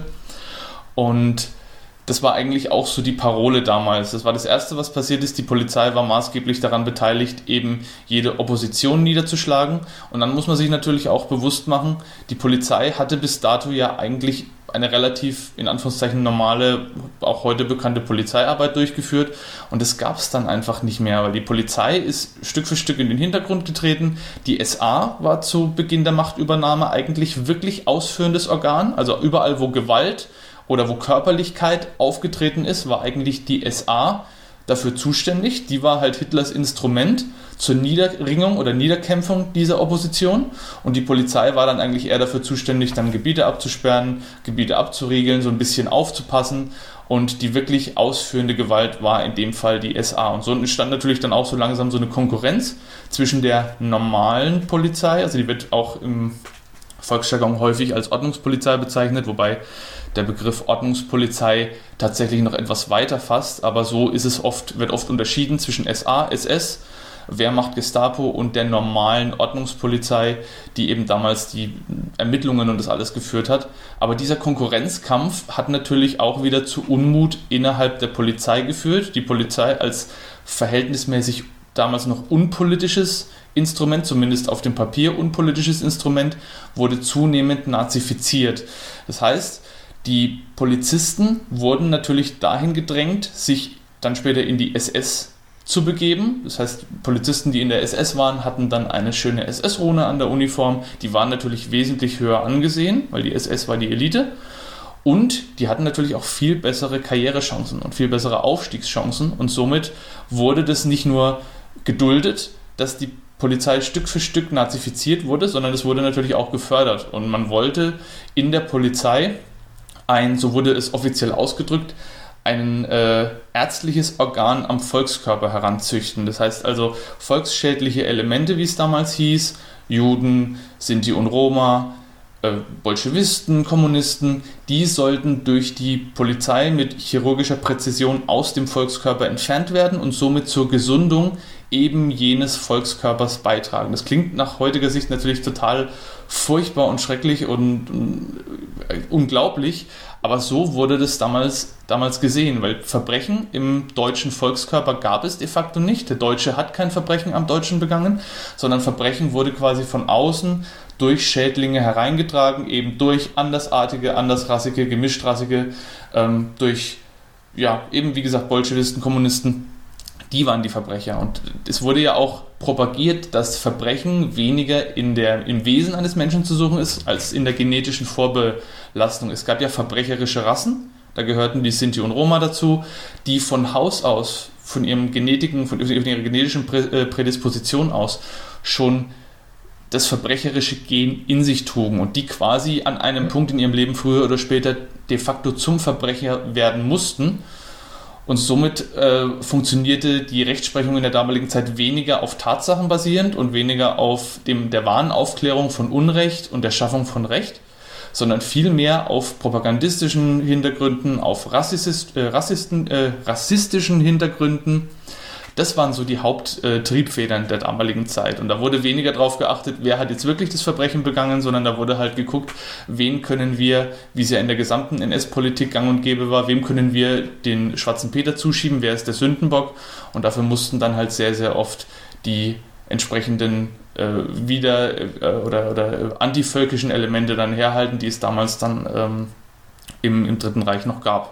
Und das war eigentlich auch so die Parole damals. Das war das Erste, was passiert ist. Die Polizei war maßgeblich daran beteiligt, eben jede Opposition niederzuschlagen. Und dann muss man sich natürlich auch bewusst machen, die Polizei hatte bis dato ja eigentlich eine relativ, in Anführungszeichen, normale, auch heute bekannte Polizeiarbeit durchgeführt. Und das gab es dann einfach nicht mehr, weil die Polizei ist Stück für Stück in den Hintergrund getreten. Die S A war zu Beginn der Machtübernahme eigentlich wirklich ausführendes Organ. Also überall, wo Gewalt oder wo Körperlichkeit aufgetreten ist, war eigentlich die S A dafür zuständig. Die war halt Hitlers Instrument zur Niederringung oder Niederkämpfung dieser Opposition. Und die Polizei war dann eigentlich eher dafür zuständig, dann Gebiete abzusperren, Gebiete abzuriegeln, so ein bisschen aufzupassen. Und die wirklich ausführende Gewalt war in dem Fall die S A. Und so entstand natürlich dann auch so langsam so eine Konkurrenz zwischen der normalen Polizei, also die wird auch im Volksjargon häufig als Ordnungspolizei bezeichnet, wobei der Begriff Ordnungspolizei tatsächlich noch etwas weiter fasst, aber so ist es oft, wird oft unterschieden zwischen S A, S S, Wehrmacht, Gestapo und der normalen Ordnungspolizei, die eben damals die Ermittlungen und das alles geführt hat. Aber dieser Konkurrenzkampf hat natürlich auch wieder zu Unmut innerhalb der Polizei geführt. Die Polizei als verhältnismäßig damals noch unpolitisches Instrument, zumindest auf dem Papier unpolitisches Instrument, wurde zunehmend nazifiziert. Das heißt, die Polizisten wurden natürlich dahin gedrängt, sich dann später in die S S zu begeben. Das heißt, Polizisten, die in der S S waren, hatten dann eine schöne S S-Rune an der Uniform. Die waren natürlich wesentlich höher angesehen, weil die S S war die Elite. Und die hatten natürlich auch viel bessere Karrierechancen und viel bessere Aufstiegschancen. Und somit wurde das nicht nur geduldet, dass die Polizei Stück für Stück nazifiziert wurde, sondern es wurde natürlich auch gefördert. Und man wollte in der Polizei ein, so wurde es offiziell ausgedrückt, ein äh, ärztliches Organ am Volkskörper heranzüchten. Das heißt also volksschädliche Elemente, wie es damals hieß, Juden, Sinti und Roma, äh, Bolschewisten, Kommunisten, die sollten durch die Polizei mit chirurgischer Präzision aus dem Volkskörper entfernt werden und somit zur Gesundung eben jenes Volkskörpers beitragen. Das klingt nach heutiger Sicht natürlich total furchtbar und schrecklich und, und äh, unglaublich, aber so wurde das damals, damals gesehen, weil Verbrechen im deutschen Volkskörper gab es de facto nicht. Der Deutsche hat kein Verbrechen am Deutschen begangen, sondern Verbrechen wurde quasi von außen durch Schädlinge hereingetragen, eben durch andersartige, andersrassige, gemischtrassige, ähm, durch, ja, eben wie gesagt, Bolschewisten, Kommunisten. Die waren die Verbrecher. Und es wurde ja auch propagiert, dass Verbrechen weniger in der, im Wesen eines Menschen zu suchen ist, als in der genetischen Vorbelastung. Es gab ja verbrecherische Rassen, da gehörten die Sinti und Roma dazu, die von Haus aus, von ihrem Genetiken, von ihrer genetischen Prädisposition aus schon das verbrecherische Gen in sich trugen und die quasi an einem Punkt in ihrem Leben früher oder später de facto zum Verbrecher werden mussten. Und somit äh, funktionierte die Rechtsprechung in der damaligen Zeit weniger auf Tatsachen basierend und weniger auf dem, der wahren Aufklärung von Unrecht und der Schaffung von Recht, sondern vielmehr auf propagandistischen Hintergründen, auf Rassist, äh, Rassisten, äh, rassistischen Hintergründen. Das waren so die Haupttriebfedern der damaligen Zeit. Und da wurde weniger darauf geachtet, wer hat jetzt wirklich das Verbrechen begangen, sondern da wurde halt geguckt, wen können wir, wie es ja in der gesamten N S-Politik gang und gäbe war, wem können wir den schwarzen Peter zuschieben, wer ist der Sündenbock. Und dafür mussten dann halt sehr, sehr oft die entsprechenden äh, wieder- äh, oder, oder antivölkischen Elemente dann herhalten, die es damals dann ähm, im, im Dritten Reich noch gab.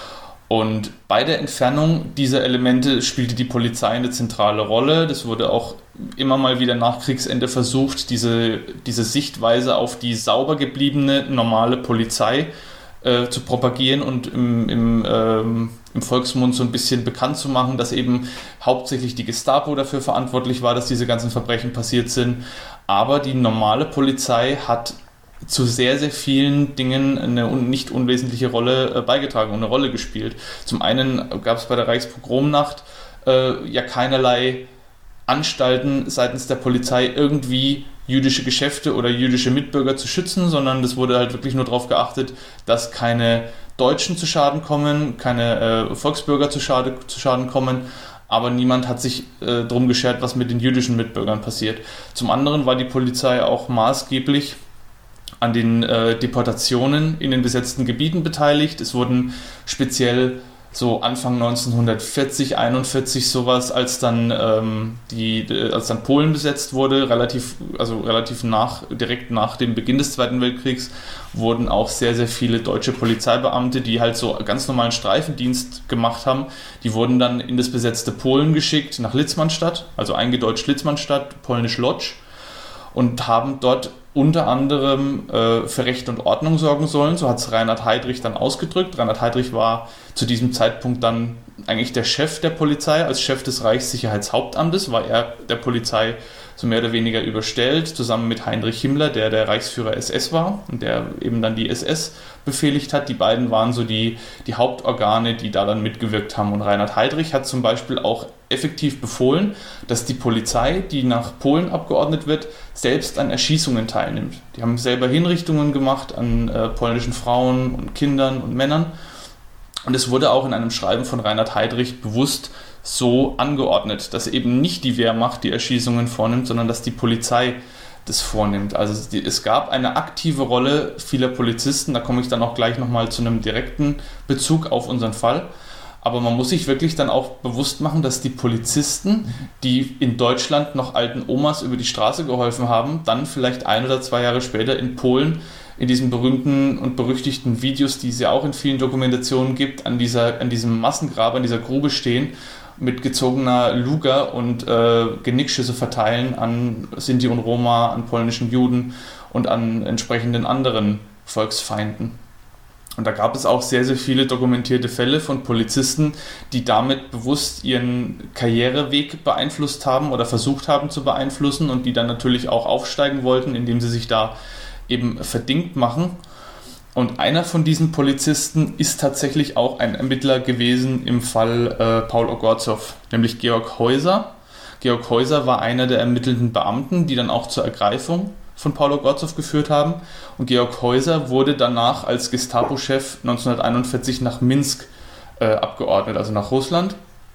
Und bei der Entfernung dieser Elemente spielte die Polizei eine zentrale Rolle. Das wurde auch immer mal wieder nach Kriegsende versucht, diese, diese Sichtweise auf die sauber gebliebene normale Polizei äh, zu propagieren und im, im, ähm, im Volksmund so ein bisschen bekannt zu machen, dass eben hauptsächlich die Gestapo dafür verantwortlich war, dass diese ganzen Verbrechen passiert sind. Aber die normale Polizei hat zu sehr, sehr vielen Dingen eine nicht unwesentliche Rolle äh, beigetragen und eine Rolle gespielt. Zum einen gab es bei der Reichspogromnacht äh, ja keinerlei Anstalten seitens der Polizei irgendwie jüdische Geschäfte oder jüdische Mitbürger zu schützen, sondern es wurde halt wirklich nur darauf geachtet, dass keine Deutschen zu Schaden kommen, keine äh, Volksbürger zu, Schade, zu Schaden kommen, aber niemand hat sich äh, drum geschert, was mit den jüdischen Mitbürgern passiert. Zum anderen war die Polizei auch maßgeblich an den äh, Deportationen in den besetzten Gebieten beteiligt. Es wurden speziell so Anfang neunzehnhundertvierzig, einundvierzig sowas, als dann ähm, die, äh, als dann Polen besetzt wurde, relativ, also relativ nach, direkt nach dem Beginn des Zweiten Weltkriegs, wurden auch sehr, sehr viele deutsche Polizeibeamte, die halt so ganz normalen Streifendienst gemacht haben, die wurden dann in das besetzte Polen geschickt, nach Litzmannstadt, also eingedeutscht Litzmannstadt, polnisch Lodz, und haben dort unter anderem äh, für Recht und Ordnung sorgen sollen. So hat es Reinhard Heydrich dann ausgedrückt. Reinhard Heydrich war zu diesem Zeitpunkt dann eigentlich der Chef der Polizei. Als Chef des Reichssicherheitshauptamtes war er der Polizei so mehr oder weniger überstellt, zusammen mit Heinrich Himmler, der der Reichsführer S S war und der eben dann die S S befehligt hat. Die beiden waren so die, die Hauptorgane, die da dann mitgewirkt haben. Und Reinhard Heydrich hat zum Beispiel auch effektiv befohlen, dass die Polizei, die nach Polen abgeordnet wird, selbst an Erschießungen teilnimmt. Die haben selber Hinrichtungen gemacht an äh, polnischen Frauen und Kindern und Männern. Und es wurde auch in einem Schreiben von Reinhard Heydrich bewusst so angeordnet, dass eben nicht die Wehrmacht die Erschießungen vornimmt, sondern dass die Polizei das vornimmt. Also die, es gab eine aktive Rolle vieler Polizisten, da komme ich dann auch gleich nochmal zu einem direkten Bezug auf unseren Fall. Aber man muss sich wirklich dann auch bewusst machen, dass die Polizisten, die in Deutschland noch alten Omas über die Straße geholfen haben, dann vielleicht ein oder zwei Jahre später in Polen in diesen berühmten und berüchtigten Videos, die es ja auch in vielen Dokumentationen gibt, an, dieser, an diesem Massengrab, an dieser Grube stehen, mit gezogener Luger und äh, Genickschüsse verteilen an Sinti und Roma, an polnischen Juden und an entsprechenden anderen Volksfeinden. Und da gab es auch sehr, sehr viele dokumentierte Fälle von Polizisten, die damit bewusst ihren Karriereweg beeinflusst haben oder versucht haben zu beeinflussen und die dann natürlich auch aufsteigen wollten, indem sie sich da eben verdingt machen. Und einer von diesen Polizisten ist tatsächlich auch ein Ermittler gewesen im Fall äh, Paul Ogorzow, nämlich Georg Heuser. Georg Heuser war einer der ermittelnden Beamten, die dann auch zur Ergreifung von Paul Ogorzow geführt haben. Und Georg Heuser wurde danach als Gestapo-Chef neunzehnhunderteinundvierzig nach Minsk äh, abgeordnet, also nach Russland.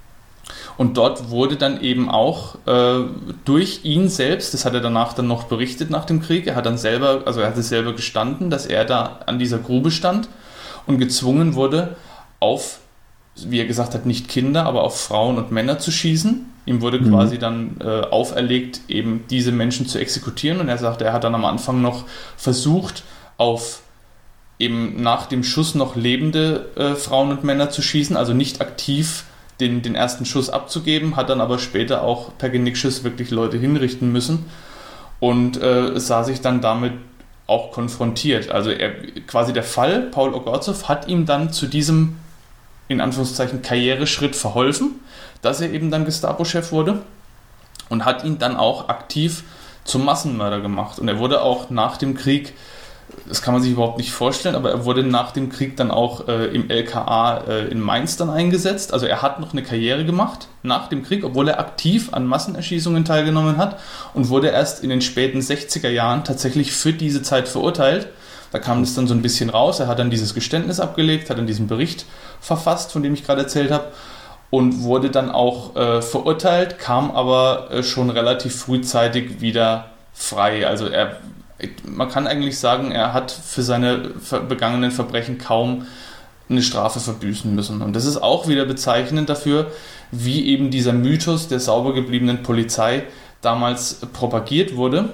Und dort wurde dann eben auch äh, durch ihn selbst, das hat er danach dann noch berichtet nach dem Krieg, er hat dann selber, also er hat es selber gestanden, dass er da an dieser Grube stand und gezwungen wurde, auf, wie er gesagt hat, nicht Kinder, aber auf Frauen und Männer zu schießen. Ihm wurde mhm. quasi dann äh, auferlegt, eben diese Menschen zu exekutieren. Und er sagte, er hat dann am Anfang noch versucht, auf eben nach dem Schuss noch lebende äh, Frauen und Männer zu schießen, also nicht aktiv Den, den ersten Schuss abzugeben, hat dann aber später auch per Genickschuss wirklich Leute hinrichten müssen und äh, sah sich dann damit auch konfrontiert. Also er, quasi der Fall Paul Ogorzow hat ihm dann zu diesem, in Anführungszeichen, Karriereschritt verholfen, dass er eben dann Gestapo-Chef wurde und hat ihn dann auch aktiv zum Massenmörder gemacht. Und er wurde auch nach dem Krieg, das kann man sich überhaupt nicht vorstellen, aber er wurde nach dem Krieg dann auch äh, im L K A äh, in Mainz dann eingesetzt. Also er hat noch eine Karriere gemacht nach dem Krieg, obwohl er aktiv an Massenerschießungen teilgenommen hat und wurde erst in den späten sechziger Jahren tatsächlich für diese Zeit verurteilt. Da kam es dann so ein bisschen raus. Er hat dann dieses Geständnis abgelegt, hat dann diesen Bericht verfasst, von dem ich gerade erzählt habe, und wurde dann auch äh, verurteilt, kam aber äh, schon relativ frühzeitig wieder frei. Also er, man kann eigentlich sagen, er hat für seine ver- begangenen Verbrechen kaum eine Strafe verbüßen müssen. Und das ist auch wieder bezeichnend dafür, wie eben dieser Mythos der sauber gebliebenen Polizei damals propagiert wurde.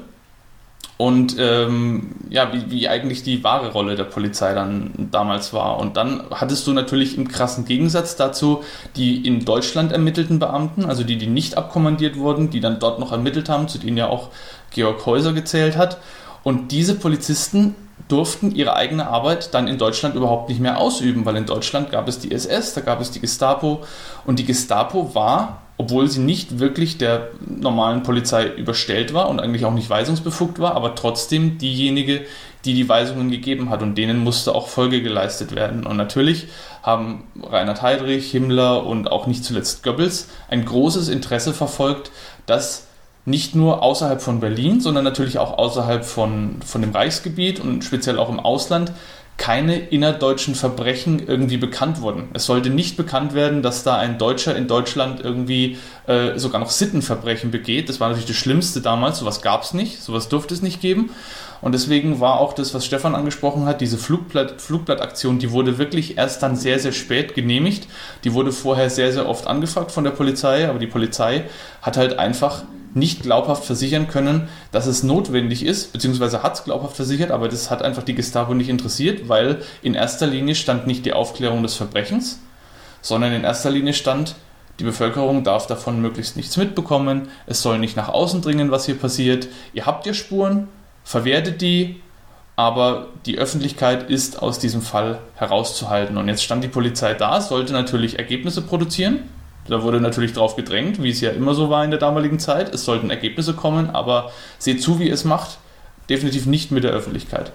Und ähm, ja, wie, wie eigentlich die wahre Rolle der Polizei dann damals war. Und dann hattest du natürlich im krassen Gegensatz dazu die in Deutschland ermittelten Beamten, also die, die nicht abkommandiert wurden, die dann dort noch ermittelt haben, zu denen ja auch Georg Häuser gezählt hat. Und diese Polizisten durften ihre eigene Arbeit dann in Deutschland überhaupt nicht mehr ausüben, weil in Deutschland gab es die S S, da gab es die Gestapo. Und die Gestapo war, obwohl sie nicht wirklich der normalen Polizei überstellt war und eigentlich auch nicht weisungsbefugt war, aber trotzdem diejenige, die die Weisungen gegeben hat, und denen musste auch Folge geleistet werden. Und natürlich haben Reinhard Heydrich, Himmler und auch nicht zuletzt Goebbels ein großes Interesse verfolgt, dass nicht nur außerhalb von Berlin, sondern natürlich auch außerhalb von, von dem Reichsgebiet und speziell auch im Ausland keine innerdeutschen Verbrechen irgendwie bekannt wurden. Es sollte nicht bekannt werden, dass da ein Deutscher in Deutschland irgendwie äh, sogar noch Sittenverbrechen begeht. Das war natürlich das Schlimmste damals. Sowas gab es nicht, sowas durfte es nicht geben. Und deswegen war auch das, was Stefan angesprochen hat, diese Flugblatt, Flugblattaktion, die wurde wirklich erst dann sehr, sehr spät genehmigt. Die wurde vorher sehr, sehr oft angefragt von der Polizei, aber die Polizei hat halt einfach nicht glaubhaft versichern können, dass es notwendig ist, beziehungsweise hat es glaubhaft versichert, aber das hat einfach die Gestapo nicht interessiert, weil in erster Linie stand nicht die Aufklärung des Verbrechens, sondern in erster Linie stand, die Bevölkerung darf davon möglichst nichts mitbekommen, es soll nicht nach außen dringen, was hier passiert, ihr habt ja Spuren, verwertet die, aber die Öffentlichkeit ist aus diesem Fall herauszuhalten. Und jetzt stand die Polizei da, sollte natürlich Ergebnisse produzieren. Da wurde natürlich drauf gedrängt, wie es ja immer so war in der damaligen Zeit. Es sollten Ergebnisse kommen, aber seht zu, wie ihr es macht. Definitiv nicht mit der Öffentlichkeit.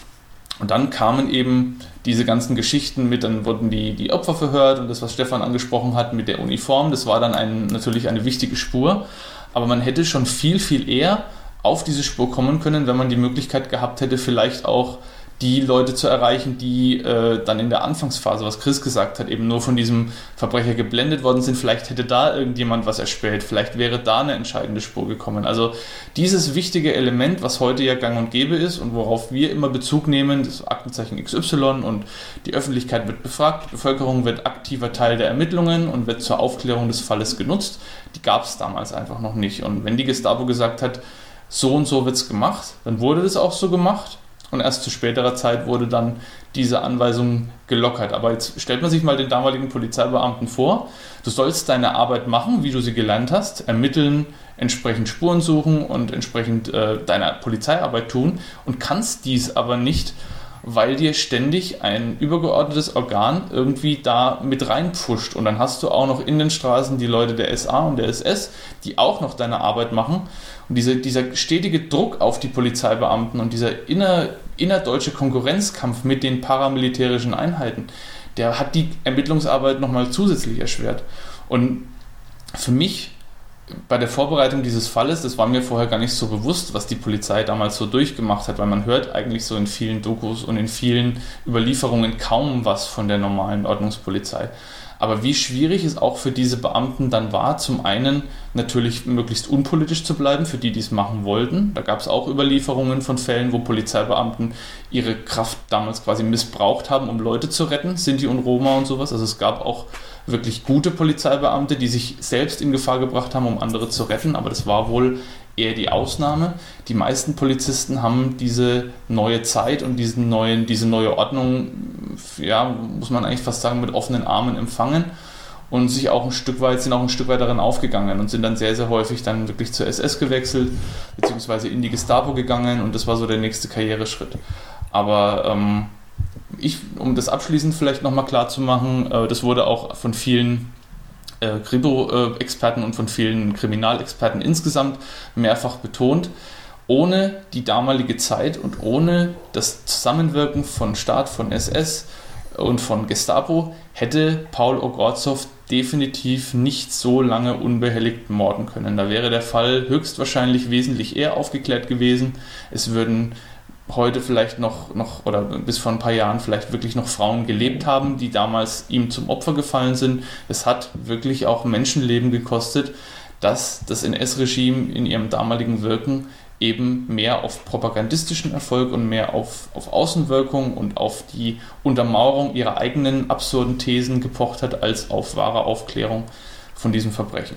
Und dann kamen eben diese ganzen Geschichten mit, dann wurden die, die Opfer verhört und das, was Stefan angesprochen hat mit der Uniform, das war dann ein, natürlich eine wichtige Spur. Aber man hätte schon viel, viel eher auf diese Spur kommen können, wenn man die Möglichkeit gehabt hätte, vielleicht auch die Leute zu erreichen, die äh, dann in der Anfangsphase, was Chris gesagt hat, eben nur von diesem Verbrecher geblendet worden sind. Vielleicht hätte da irgendjemand was erspäht, vielleicht wäre da eine entscheidende Spur gekommen. Also dieses wichtige Element, was heute ja gang und gäbe ist und worauf wir immer Bezug nehmen, das Aktenzeichen X Y, und die Öffentlichkeit wird befragt, die Bevölkerung wird aktiver Teil der Ermittlungen und wird zur Aufklärung des Falles genutzt, die gab es damals einfach noch nicht. Und wenn die Gestapo gesagt hat, so und so wird es gemacht, dann wurde das auch so gemacht. Und erst zu späterer Zeit wurde dann diese Anweisung gelockert. Aber jetzt stellt man sich mal den damaligen Polizeibeamten vor, du sollst deine Arbeit machen, wie du sie gelernt hast, ermitteln, entsprechend Spuren suchen und entsprechend äh, deine Polizeiarbeit tun und kannst dies aber nicht, weil dir ständig ein übergeordnetes Organ irgendwie da mit reinpfuscht. Und dann hast du auch noch in den Straßen die Leute der S A und der S S, die auch noch deine Arbeit machen. Und diese, dieser stetige Druck auf die Polizeibeamten und dieser inner, innerdeutsche Konkurrenzkampf mit den paramilitärischen Einheiten, der hat die Ermittlungsarbeit nochmal zusätzlich erschwert. Und für mich bei der Vorbereitung dieses Falles, das war mir vorher gar nicht so bewusst, was die Polizei damals so durchgemacht hat, weil man hört eigentlich so in vielen Dokus und in vielen Überlieferungen kaum was von der normalen Ordnungspolizei. Aber wie schwierig es auch für diese Beamten dann war, zum einen natürlich möglichst unpolitisch zu bleiben, für die, die es machen wollten. Da gab es auch Überlieferungen von Fällen, wo Polizeibeamten ihre Kraft damals quasi missbraucht haben, um Leute zu retten, Sinti und Roma und sowas. Also es gab auch wirklich gute Polizeibeamte, die sich selbst in Gefahr gebracht haben, um andere zu retten, aber das war wohl eher die Ausnahme. Die meisten Polizisten haben diese neue Zeit und diesen neuen, diese neue Ordnung, ja, muss man eigentlich fast sagen, mit offenen Armen empfangen und sich auch ein Stück weit, sind auch ein Stück weit darin aufgegangen und sind dann sehr, sehr häufig dann wirklich zur S S gewechselt, beziehungsweise in die Gestapo gegangen, und das war so der nächste Karriereschritt. Aber ähm, ich, um das abschließend vielleicht nochmal klar zu machen, äh, das wurde auch von vielen Kripo-Experten und von vielen Kriminalexperten insgesamt mehrfach betont. ohne die damalige Zeit und ohne das Zusammenwirken von Staat, von S S und von Gestapo hätte Paul Ogrodzow definitiv nicht so lange unbehelligt morden können. Da wäre der Fall höchstwahrscheinlich wesentlich eher aufgeklärt gewesen. Es würden heute vielleicht noch, noch oder bis vor ein paar Jahren vielleicht wirklich noch Frauen gelebt haben, die damals ihm zum Opfer gefallen sind. Es hat wirklich auch Menschenleben gekostet, dass das N S-Regime in ihrem damaligen Wirken eben mehr auf propagandistischen Erfolg und mehr auf, auf Außenwirkung und auf die Untermauerung ihrer eigenen absurden Thesen gepocht hat, als auf wahre Aufklärung von diesem Verbrechen.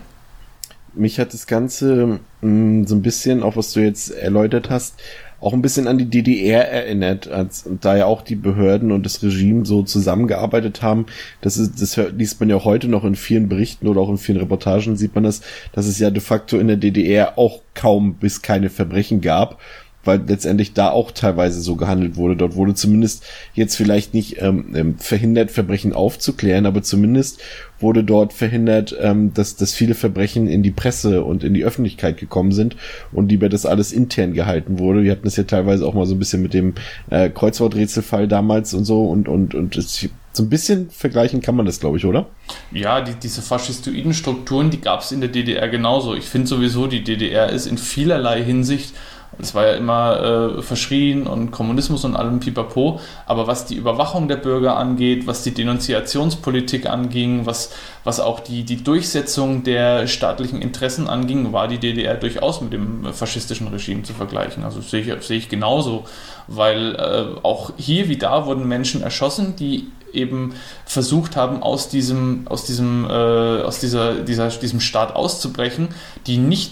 Mich hat das Ganze mh, so ein bisschen, auch was du jetzt erläutert hast, auch ein bisschen an die D D R erinnert, als da ja auch die Behörden und das Regime so zusammengearbeitet haben. Das ist, das liest man ja heute noch in vielen Berichten oder auch in vielen Reportagen sieht man das, dass es ja de facto in der D D R auch kaum bis keine Verbrechen gab, weil letztendlich da auch teilweise so gehandelt wurde. Dort wurde zumindest jetzt vielleicht nicht ähm, verhindert, Verbrechen aufzuklären, aber zumindest wurde dort verhindert, ähm, dass, dass viele Verbrechen in die Presse und in die Öffentlichkeit gekommen sind und lieber das alles intern gehalten wurde. Wir hatten das ja teilweise auch mal so ein bisschen mit dem äh, Kreuzworträtselfall damals und so und, und, und es, so ein bisschen vergleichen kann man das, glaube ich, oder? Ja, die, diese faschistoiden Strukturen, die gab es in der D D R genauso. Ich finde sowieso, die D D R ist in vielerlei Hinsicht, es war ja immer äh, verschrien und Kommunismus und allem Pipapo, aber was die Überwachung der Bürger angeht, was die Denunziationspolitik anging, was, was auch die, die Durchsetzung der staatlichen Interessen anging, war die D D R durchaus mit dem faschistischen Regime zu vergleichen. Also sehe ich, sehe ich genauso, weil äh, auch hier wie da wurden Menschen erschossen, die eben versucht haben, aus diesem, aus diesem, äh, aus dieser, dieser, diesem Staat auszubrechen, die nicht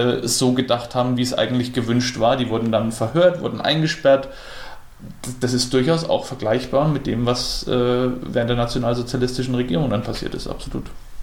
so gedacht haben, wie es eigentlich gewünscht war. Die wurden dann verhört, wurden eingesperrt. Das ist durchaus auch vergleichbar mit dem, was äh, während der nationalsozialistischen Regierung dann passiert ist, absolut.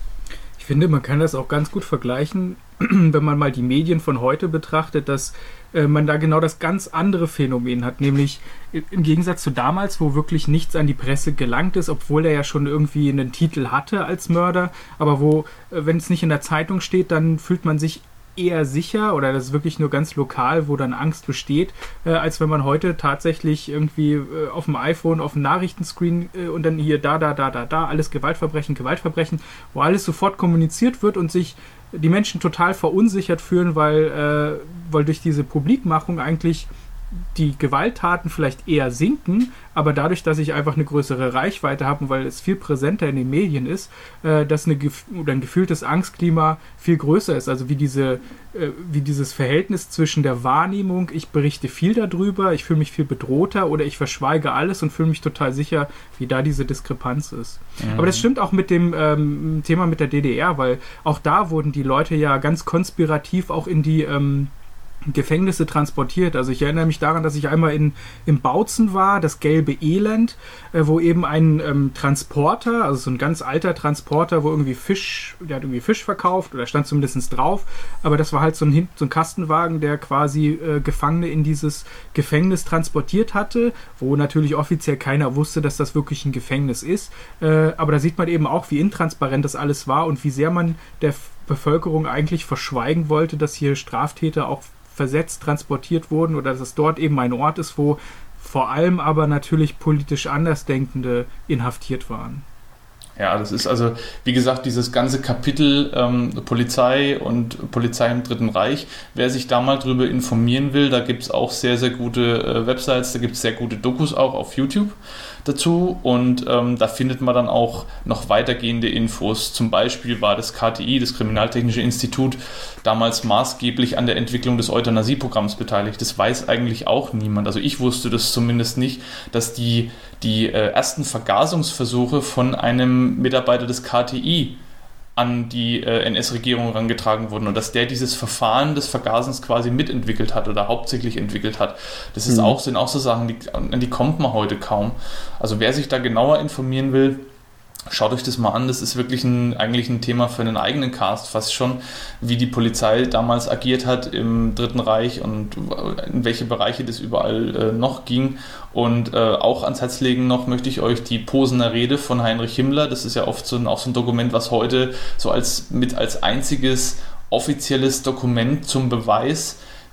Ich finde, man kann das auch ganz gut vergleichen, wenn man mal die Medien von heute betrachtet, dass äh, man da genau das ganz andere Phänomen hat, nämlich im Gegensatz zu damals, wo wirklich nichts an die Presse gelangt ist, obwohl er ja schon irgendwie einen Titel hatte als Mörder, aber wo, äh, wenn es nicht in der Zeitung steht, dann fühlt man sich eher sicher oder das ist wirklich nur ganz lokal, wo dann Angst besteht, äh, als wenn man heute tatsächlich irgendwie äh, auf dem iPhone, auf dem Nachrichtenscreen äh, und dann hier da, da, da, da, da, alles Gewaltverbrechen, Gewaltverbrechen, wo alles sofort kommuniziert wird und sich die Menschen total verunsichert fühlen, weil, äh, weil durch diese Publikmachung eigentlich die Gewalttaten vielleicht eher sinken, aber dadurch, dass ich einfach eine größere Reichweite habe, weil es viel präsenter in den Medien ist, äh, dass eine gef- oder ein gefühltes Angstklima viel größer ist. Also wie diese, äh, wie dieses Verhältnis zwischen der Wahrnehmung, ich berichte viel darüber, ich fühle mich viel bedrohter oder ich verschweige alles und fühle mich total sicher, wie da diese Diskrepanz ist. Mhm. Aber das stimmt auch mit dem ähm, Thema mit der D D R, weil auch da wurden die Leute ja ganz konspirativ auch in die ähm, Gefängnisse transportiert. Also ich erinnere mich daran, dass ich einmal in, in Bautzen war, das gelbe Elend, äh, wo eben ein ähm, Transporter, also so ein ganz alter Transporter, wo irgendwie Fisch, der hat irgendwie Fisch verkauft oder stand zumindest drauf, aber das war halt so ein, so ein Kastenwagen, der quasi äh, Gefangene in dieses Gefängnis transportiert hatte, wo natürlich offiziell keiner wusste, dass das wirklich ein Gefängnis ist. Äh, aber da sieht man eben auch, wie intransparent das alles war und wie sehr man der Bevölkerung eigentlich verschweigen wollte, dass hier Straftäter auch versetzt, transportiert wurden oder dass es dort eben ein Ort ist, wo vor allem aber natürlich politisch Andersdenkende inhaftiert waren. Ja, das ist also, wie gesagt, dieses ganze Kapitel ähm, Polizei und Polizei im Dritten Reich. Wer sich da mal drüber informieren will, da gibt es auch sehr, sehr gute äh, Websites, da gibt es sehr gute Dokus auch auf YouTube dazu und ähm, da findet man dann auch noch weitergehende Infos. Zum Beispiel war das K T I, das Kriminaltechnische Institut, damals maßgeblich an der Entwicklung des Euthanasieprogramms beteiligt. Das weiß eigentlich auch niemand. Also ich wusste das zumindest nicht, dass die, die äh, ersten Vergasungsversuche von einem Mitarbeiter des K T I an die äh, N S-Regierung herangetragen wurden und dass der dieses Verfahren des Vergasens quasi mitentwickelt hat oder hauptsächlich entwickelt hat. Das ist mhm. auch, sind auch so Sachen, die, an die kommt man heute kaum. Also wer sich da genauer informieren will, schaut euch das mal an, das ist wirklich ein, eigentlich ein Thema für einen eigenen Cast fast schon, wie die Polizei damals agiert hat im Dritten Reich und in welche Bereiche das überall äh, noch ging. Und äh, auch ans Herz legen noch möchte ich euch die Posener Rede von Heinrich Himmler, das ist ja oft so ein, auch so ein Dokument, was heute so als mit als einziges offizielles Dokument zum Beweis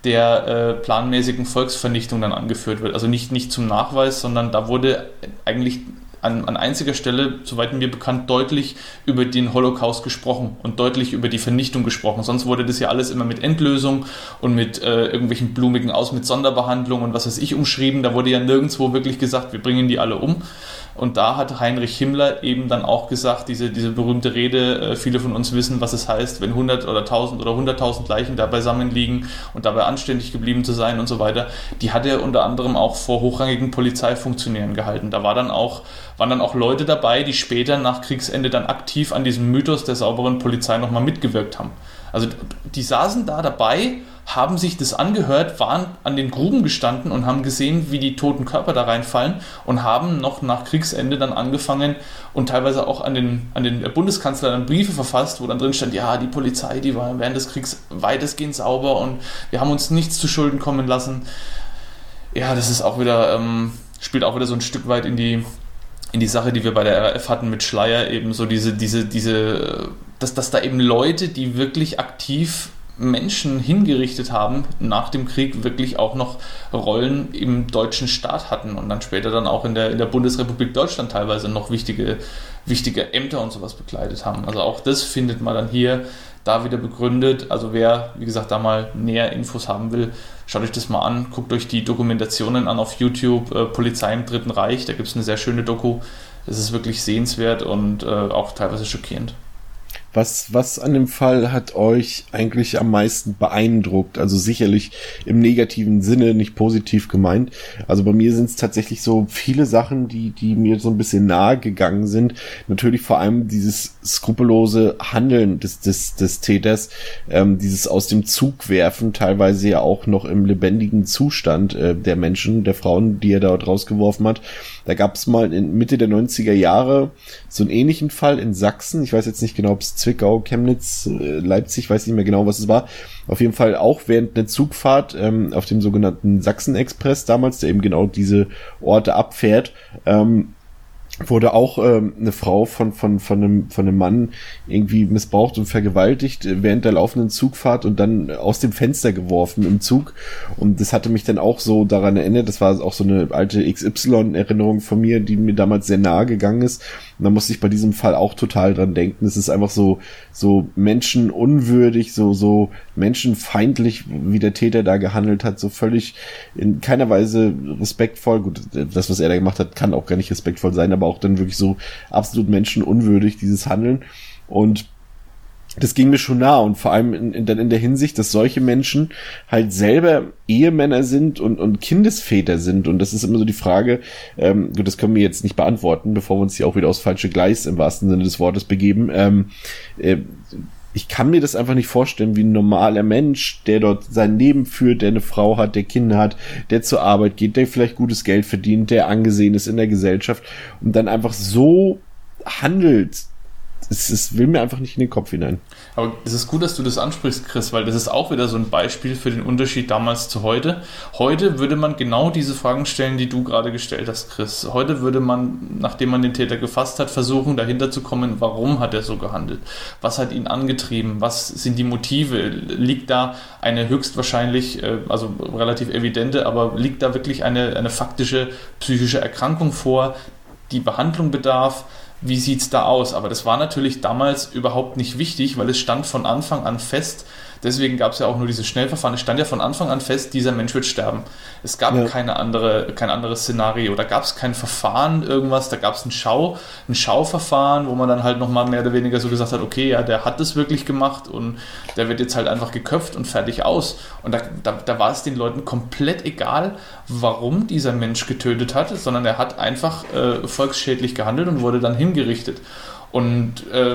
der äh, planmäßigen Volksvernichtung dann angeführt wird. Also nicht, nicht zum Nachweis, sondern da wurde eigentlich an, an einziger Stelle, soweit mir bekannt, deutlich über den Holocaust gesprochen und deutlich über die Vernichtung gesprochen. Sonst wurde das ja alles immer mit Endlösung und mit äh, irgendwelchen blumigen Aus, mit Sonderbehandlung und was weiß ich umschrieben. Da wurde ja nirgendwo wirklich gesagt, wir bringen die alle um. Und da hat Heinrich Himmler eben dann auch gesagt, diese, diese berühmte Rede, äh, viele von uns wissen, was es heißt, wenn hundert oder tausend oder hunderttausend Leichen da beisammen liegen und dabei anständig geblieben zu sein und so weiter, die hat er unter anderem auch vor hochrangigen Polizeifunktionären gehalten. Da war dann auch, waren dann auch Leute dabei, die später nach Kriegsende dann aktiv an diesem Mythos der sauberen Polizei nochmal mitgewirkt haben. Also die saßen da dabei, haben sich das angehört, waren an den Gruben gestanden und haben gesehen, wie die toten Körper da reinfallen und haben noch nach Kriegsende dann angefangen und teilweise auch an den, an den Bundeskanzler dann Briefe verfasst, wo dann drin stand, ja, die Polizei, die war während des Kriegs weitestgehend sauber und wir haben uns nichts zu Schulden kommen lassen. Ja, das ist auch wieder, ähm, spielt auch wieder so ein Stück weit in die, in die Sache, die wir bei der R A F hatten mit Schleyer, eben so diese, diese, diese, dass, dass da eben Leute, die wirklich aktiv Menschen hingerichtet haben, nach dem Krieg wirklich auch noch Rollen im deutschen Staat hatten und dann später dann auch in der, in der Bundesrepublik Deutschland teilweise noch wichtige, wichtige Ämter und sowas bekleidet haben. Also auch das findet man dann hier da wieder begründet. Also wer, wie gesagt, da mal näher Infos haben will, schaut euch das mal an, guckt euch die Dokumentationen an auf YouTube, äh, Polizei im Dritten Reich, da gibt es eine sehr schöne Doku. Es ist wirklich sehenswert und äh, auch teilweise schockierend. Was, was an dem Fall hat euch eigentlich am meisten beeindruckt? Also sicherlich im negativen Sinne, nicht positiv gemeint. Also bei mir sind es tatsächlich so viele Sachen, die, die mir so ein bisschen nahe gegangen sind. Natürlich vor allem dieses skrupellose Handeln des, des, des Täters, ähm, dieses aus dem Zug werfen, teilweise ja auch noch im lebendigen Zustand äh, der Menschen, der Frauen, die er dort rausgeworfen hat. Da gab es mal in Mitte der neunziger Jahre so einen ähnlichen Fall in Sachsen. Ich weiß jetzt nicht genau, ob es Zwickau, Chemnitz, Leipzig, weiß nicht mehr genau, was es war. Auf jeden Fall auch während einer Zugfahrt ähm, auf dem sogenannten Sachsen-Express damals, der eben genau diese Orte abfährt, ähm, wurde auch ähm, eine Frau von von von einem von einem Mann irgendwie missbraucht und vergewaltigt während der laufenden Zugfahrt und dann aus dem Fenster geworfen im Zug. Und das hatte mich dann auch so daran erinnert, das war auch so eine alte X Y-Erinnerung von mir, die mir damals sehr nahe gegangen ist. Und da musste ich bei diesem Fall auch total dran denken. Es ist einfach so so menschenunwürdig, so so menschenfeindlich, wie der Täter da gehandelt hat, so völlig in keiner Weise respektvoll. Gut, das, was er da gemacht hat, kann auch gar nicht respektvoll sein, aber auch dann wirklich so absolut menschenunwürdig, dieses Handeln. Und das ging mir schon nah und vor allem in, in, in der Hinsicht, dass solche Menschen halt selber Ehemänner sind und, und Kindesväter sind. Und das ist immer so die Frage, ähm, gut, das können wir jetzt nicht beantworten, bevor wir uns hier auch wieder aufs falsche Gleis im wahrsten Sinne des Wortes begeben. Ähm, äh, ich kann mir das einfach nicht vorstellen, wie ein normaler Mensch, der dort sein Leben führt, der eine Frau hat, der Kinder hat, der zur Arbeit geht, der vielleicht gutes Geld verdient, der angesehen ist in der Gesellschaft und dann einfach so handelt. Es, es will mir einfach nicht in den Kopf hinein. Aber es ist gut, dass du das ansprichst, Chris, weil das ist auch wieder so ein Beispiel für den Unterschied damals zu heute. Heute würde man genau diese Fragen stellen, die du gerade gestellt hast, Chris. Heute würde man, nachdem man den Täter gefasst hat, versuchen, dahinter zu kommen, warum hat er so gehandelt? Was hat ihn angetrieben? Was sind die Motive? Liegt da eine höchstwahrscheinlich, also relativ evidente, aber liegt da wirklich eine, eine faktische psychische Erkrankung vor, die Behandlung bedarf? Wie sieht es da aus? Aber das war natürlich damals überhaupt nicht wichtig, weil es stand von Anfang an fest, deswegen gab es ja auch nur dieses Schnellverfahren, es stand ja von Anfang an fest, dieser Mensch wird sterben. Es gab ja. keine andere, kein anderes Szenario, da gab es kein Verfahren, irgendwas, da gab es ein Schau, ein Schauverfahren, wo man dann halt nochmal mehr oder weniger so gesagt hat, okay, ja, der hat das wirklich gemacht und der wird jetzt halt einfach geköpft und fertig aus. Und da, da, da war es den Leuten komplett egal, warum dieser Mensch getötet hat, sondern er hat einfach äh, volksschädlich gehandelt und wurde dann hingerichtet. Und äh,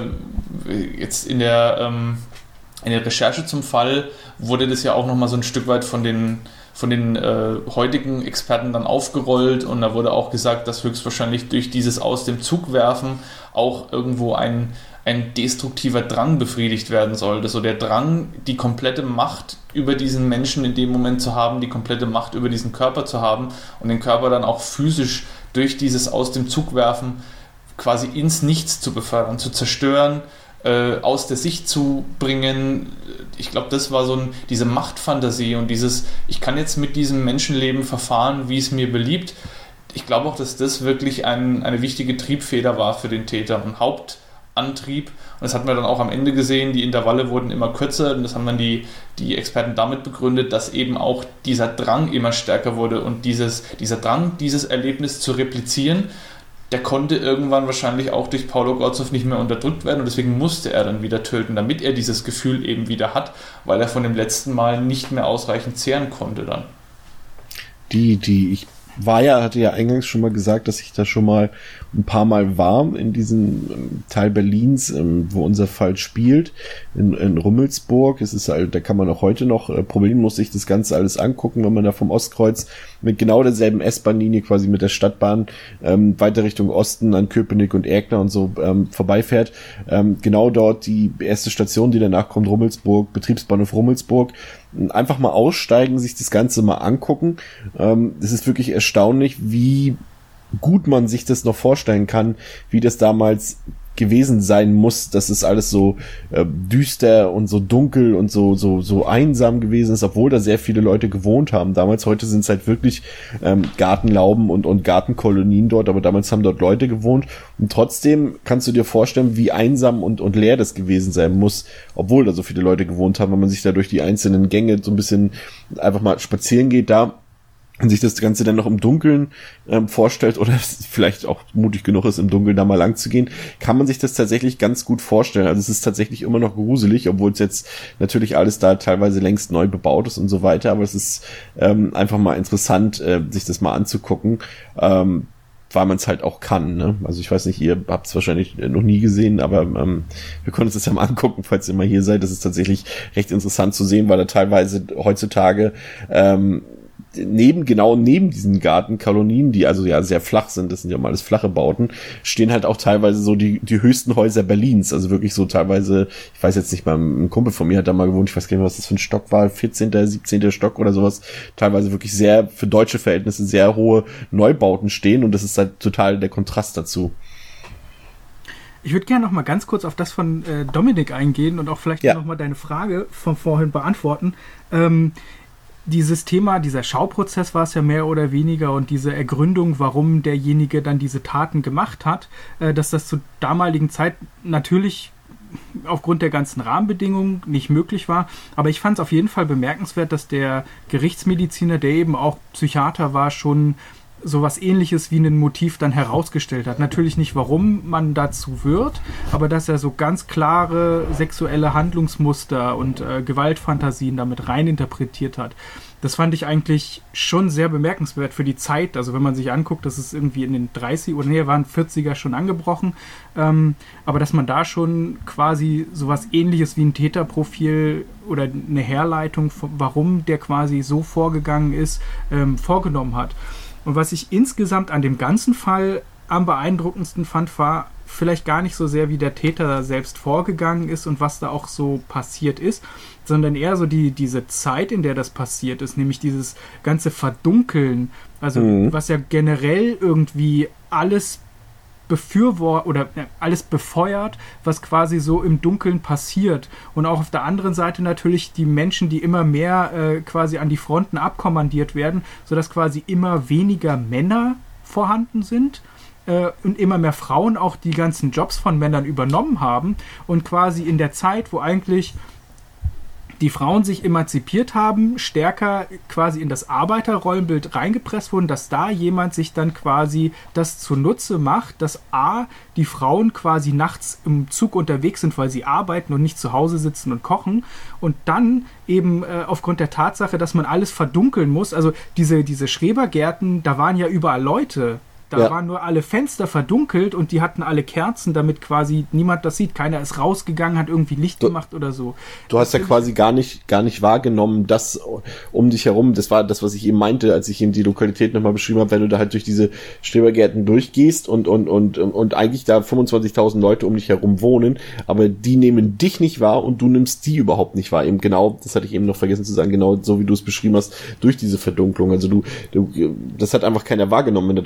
jetzt in der ähm, In der Recherche zum Fall wurde das ja auch nochmal so ein Stück weit von den, von den äh, heutigen Experten dann aufgerollt und da wurde auch gesagt, dass höchstwahrscheinlich durch dieses aus dem Zug werfen auch irgendwo ein, ein destruktiver Drang befriedigt werden sollte. So der Drang, die komplette Macht über diesen Menschen in dem Moment zu haben, die komplette Macht über diesen Körper zu haben und den Körper dann auch physisch durch dieses aus dem Zug werfen quasi ins Nichts zu befördern, zu zerstören, äh, aus der Sicht zu bringen. Ich glaube, das war so ein, diese Machtfantasie und dieses, ich kann jetzt mit diesem Menschenleben verfahren, wie es mir beliebt. Ich glaube auch, dass das wirklich ein, eine wichtige Triebfeder war für den Täter und Hauptantrieb. Und das hat man dann auch am Ende gesehen, die Intervalle wurden immer kürzer und das haben dann die, die Experten damit begründet, dass eben auch dieser Drang immer stärker wurde und dieses, dieser Drang, dieses Erlebnis zu replizieren, der konnte irgendwann wahrscheinlich auch durch Paulo Gorzow nicht mehr unterdrückt werden und deswegen musste er dann wieder töten, damit er dieses Gefühl eben wieder hat, weil er von dem letzten Mal nicht mehr ausreichend zehren konnte dann. Die, die, ich war ja, hatte ja eingangs schon mal gesagt, dass ich da schon mal ein paar Mal war in diesem ähm, Teil Berlins, ähm, wo unser Fall spielt, in, in Rummelsburg. Es ist halt, da kann man auch heute noch äh, problemlos sich das Ganze alles angucken, wenn man da vom Ostkreuz mit genau derselben S-Bahn-Linie quasi mit der Stadtbahn ähm, weiter Richtung Osten an Köpenick und Erkner und so ähm, vorbeifährt. Ähm, genau dort die erste Station, die danach kommt, Rummelsburg, Betriebsbahnhof Rummelsburg. Einfach mal aussteigen, sich das Ganze mal angucken. Ähm, es ist wirklich erstaunlich, wie gut man sich das noch vorstellen kann, wie das damals gewesen sein muss, dass es alles so äh, düster und so dunkel und so so so einsam gewesen ist, obwohl da sehr viele Leute gewohnt haben. Damals, heute sind es halt wirklich ähm, Gartenlauben und und Gartenkolonien dort, aber damals haben dort Leute gewohnt und trotzdem kannst du dir vorstellen, wie einsam und und leer das gewesen sein muss, obwohl da so viele Leute gewohnt haben, wenn man sich da durch die einzelnen Gänge so ein bisschen einfach mal spazieren geht da und sich das Ganze dann noch im Dunkeln ähm, vorstellt oder vielleicht auch mutig genug ist, im Dunkeln da mal lang zu gehen, kann man sich das tatsächlich ganz gut vorstellen. Also es ist tatsächlich immer noch gruselig, obwohl es jetzt natürlich alles da teilweise längst neu bebaut ist und so weiter, aber es ist ähm, einfach mal interessant, äh, sich das mal anzugucken, ähm, weil man es halt auch kann. Ne? Also ich weiß nicht, ihr habt es wahrscheinlich noch nie gesehen, aber ähm, wir können uns das ja mal angucken, falls ihr mal hier seid. Das ist tatsächlich recht interessant zu sehen, weil da teilweise heutzutage ähm, neben, genau neben diesen Gartenkolonien, die also ja sehr flach sind, das sind ja mal alles flache Bauten, stehen halt auch teilweise so die, die höchsten Häuser Berlins, also wirklich so teilweise, ich weiß jetzt nicht, mal ein Kumpel von mir hat da mal gewohnt, ich weiß gar nicht, was das für ein Stock war, vierzehnter, siebzehnter Stock oder sowas, teilweise wirklich sehr, für deutsche Verhältnisse sehr hohe Neubauten stehen und das ist halt total der Kontrast dazu. Ich würde gerne noch mal ganz kurz auf das von äh, Dominik eingehen und auch vielleicht ja. noch mal deine Frage von vorhin beantworten. Ähm, Dieses Thema, dieser Schauprozess war es ja mehr oder weniger und diese Ergründung, warum derjenige dann diese Taten gemacht hat, äh, dass das zur damaligen Zeit natürlich aufgrund der ganzen Rahmenbedingungen nicht möglich war. Aber ich fand es auf jeden Fall bemerkenswert, dass der Gerichtsmediziner, der eben auch Psychiater war, schon sowas Ähnliches wie ein Motiv dann herausgestellt hat. Natürlich nicht, warum man dazu wird, aber dass er so ganz klare sexuelle Handlungsmuster und äh, Gewaltfantasien damit reininterpretiert hat. Das fand ich eigentlich schon sehr bemerkenswert für die Zeit. Also wenn man sich anguckt, dass es irgendwie in den dreißiger oder nee, waren vierziger schon angebrochen, ähm, aber dass man da schon quasi sowas Ähnliches wie ein Täterprofil oder eine Herleitung, warum der quasi so vorgegangen ist, ähm, vorgenommen hat. Und was ich insgesamt an dem ganzen Fall am beeindruckendsten fand, war vielleicht gar nicht so sehr, wie der Täter selbst vorgegangen ist und was da auch so passiert ist, sondern eher so die, diese Zeit, in der das passiert ist, nämlich dieses ganze Verdunkeln, also mhm. was ja generell irgendwie alles befürwortet oder äh, alles befeuert, was quasi so im Dunkeln passiert. Und auch auf der anderen Seite natürlich die Menschen, die immer mehr äh, quasi an die Fronten abkommandiert werden, sodass quasi immer weniger Männer vorhanden sind äh, und immer mehr Frauen auch die ganzen Jobs von Männern übernommen haben und quasi in der Zeit, wo eigentlich die Frauen sich emanzipiert haben, stärker quasi in das Arbeiterrollenbild reingepresst wurden, dass da jemand sich dann quasi das zunutze macht, dass A, die Frauen quasi nachts im Zug unterwegs sind, weil sie arbeiten und nicht zu Hause sitzen und kochen und dann eben äh, aufgrund der Tatsache, dass man alles verdunkeln muss, also diese, diese Schrebergärten, da waren ja überall Leute. Da ja. waren nur alle Fenster verdunkelt und die hatten alle Kerzen, damit quasi niemand das sieht. Keiner ist rausgegangen, hat irgendwie Licht du, gemacht oder so. Du hast das ja quasi gar nicht, gar nicht wahrgenommen, dass um dich herum, das war das, was ich eben meinte, als ich eben die Lokalität nochmal beschrieben habe, wenn du da halt durch diese Schrebergärten durchgehst und, und, und, und eigentlich da fünfundzwanzigtausend Leute um dich herum wohnen, aber die nehmen dich nicht wahr und du nimmst die überhaupt nicht wahr. Eben genau, das hatte ich eben noch vergessen zu sagen, genau so wie du es beschrieben hast, durch diese Verdunklung. Also du, du das hat einfach keiner wahrgenommen, wenn da draußen jemand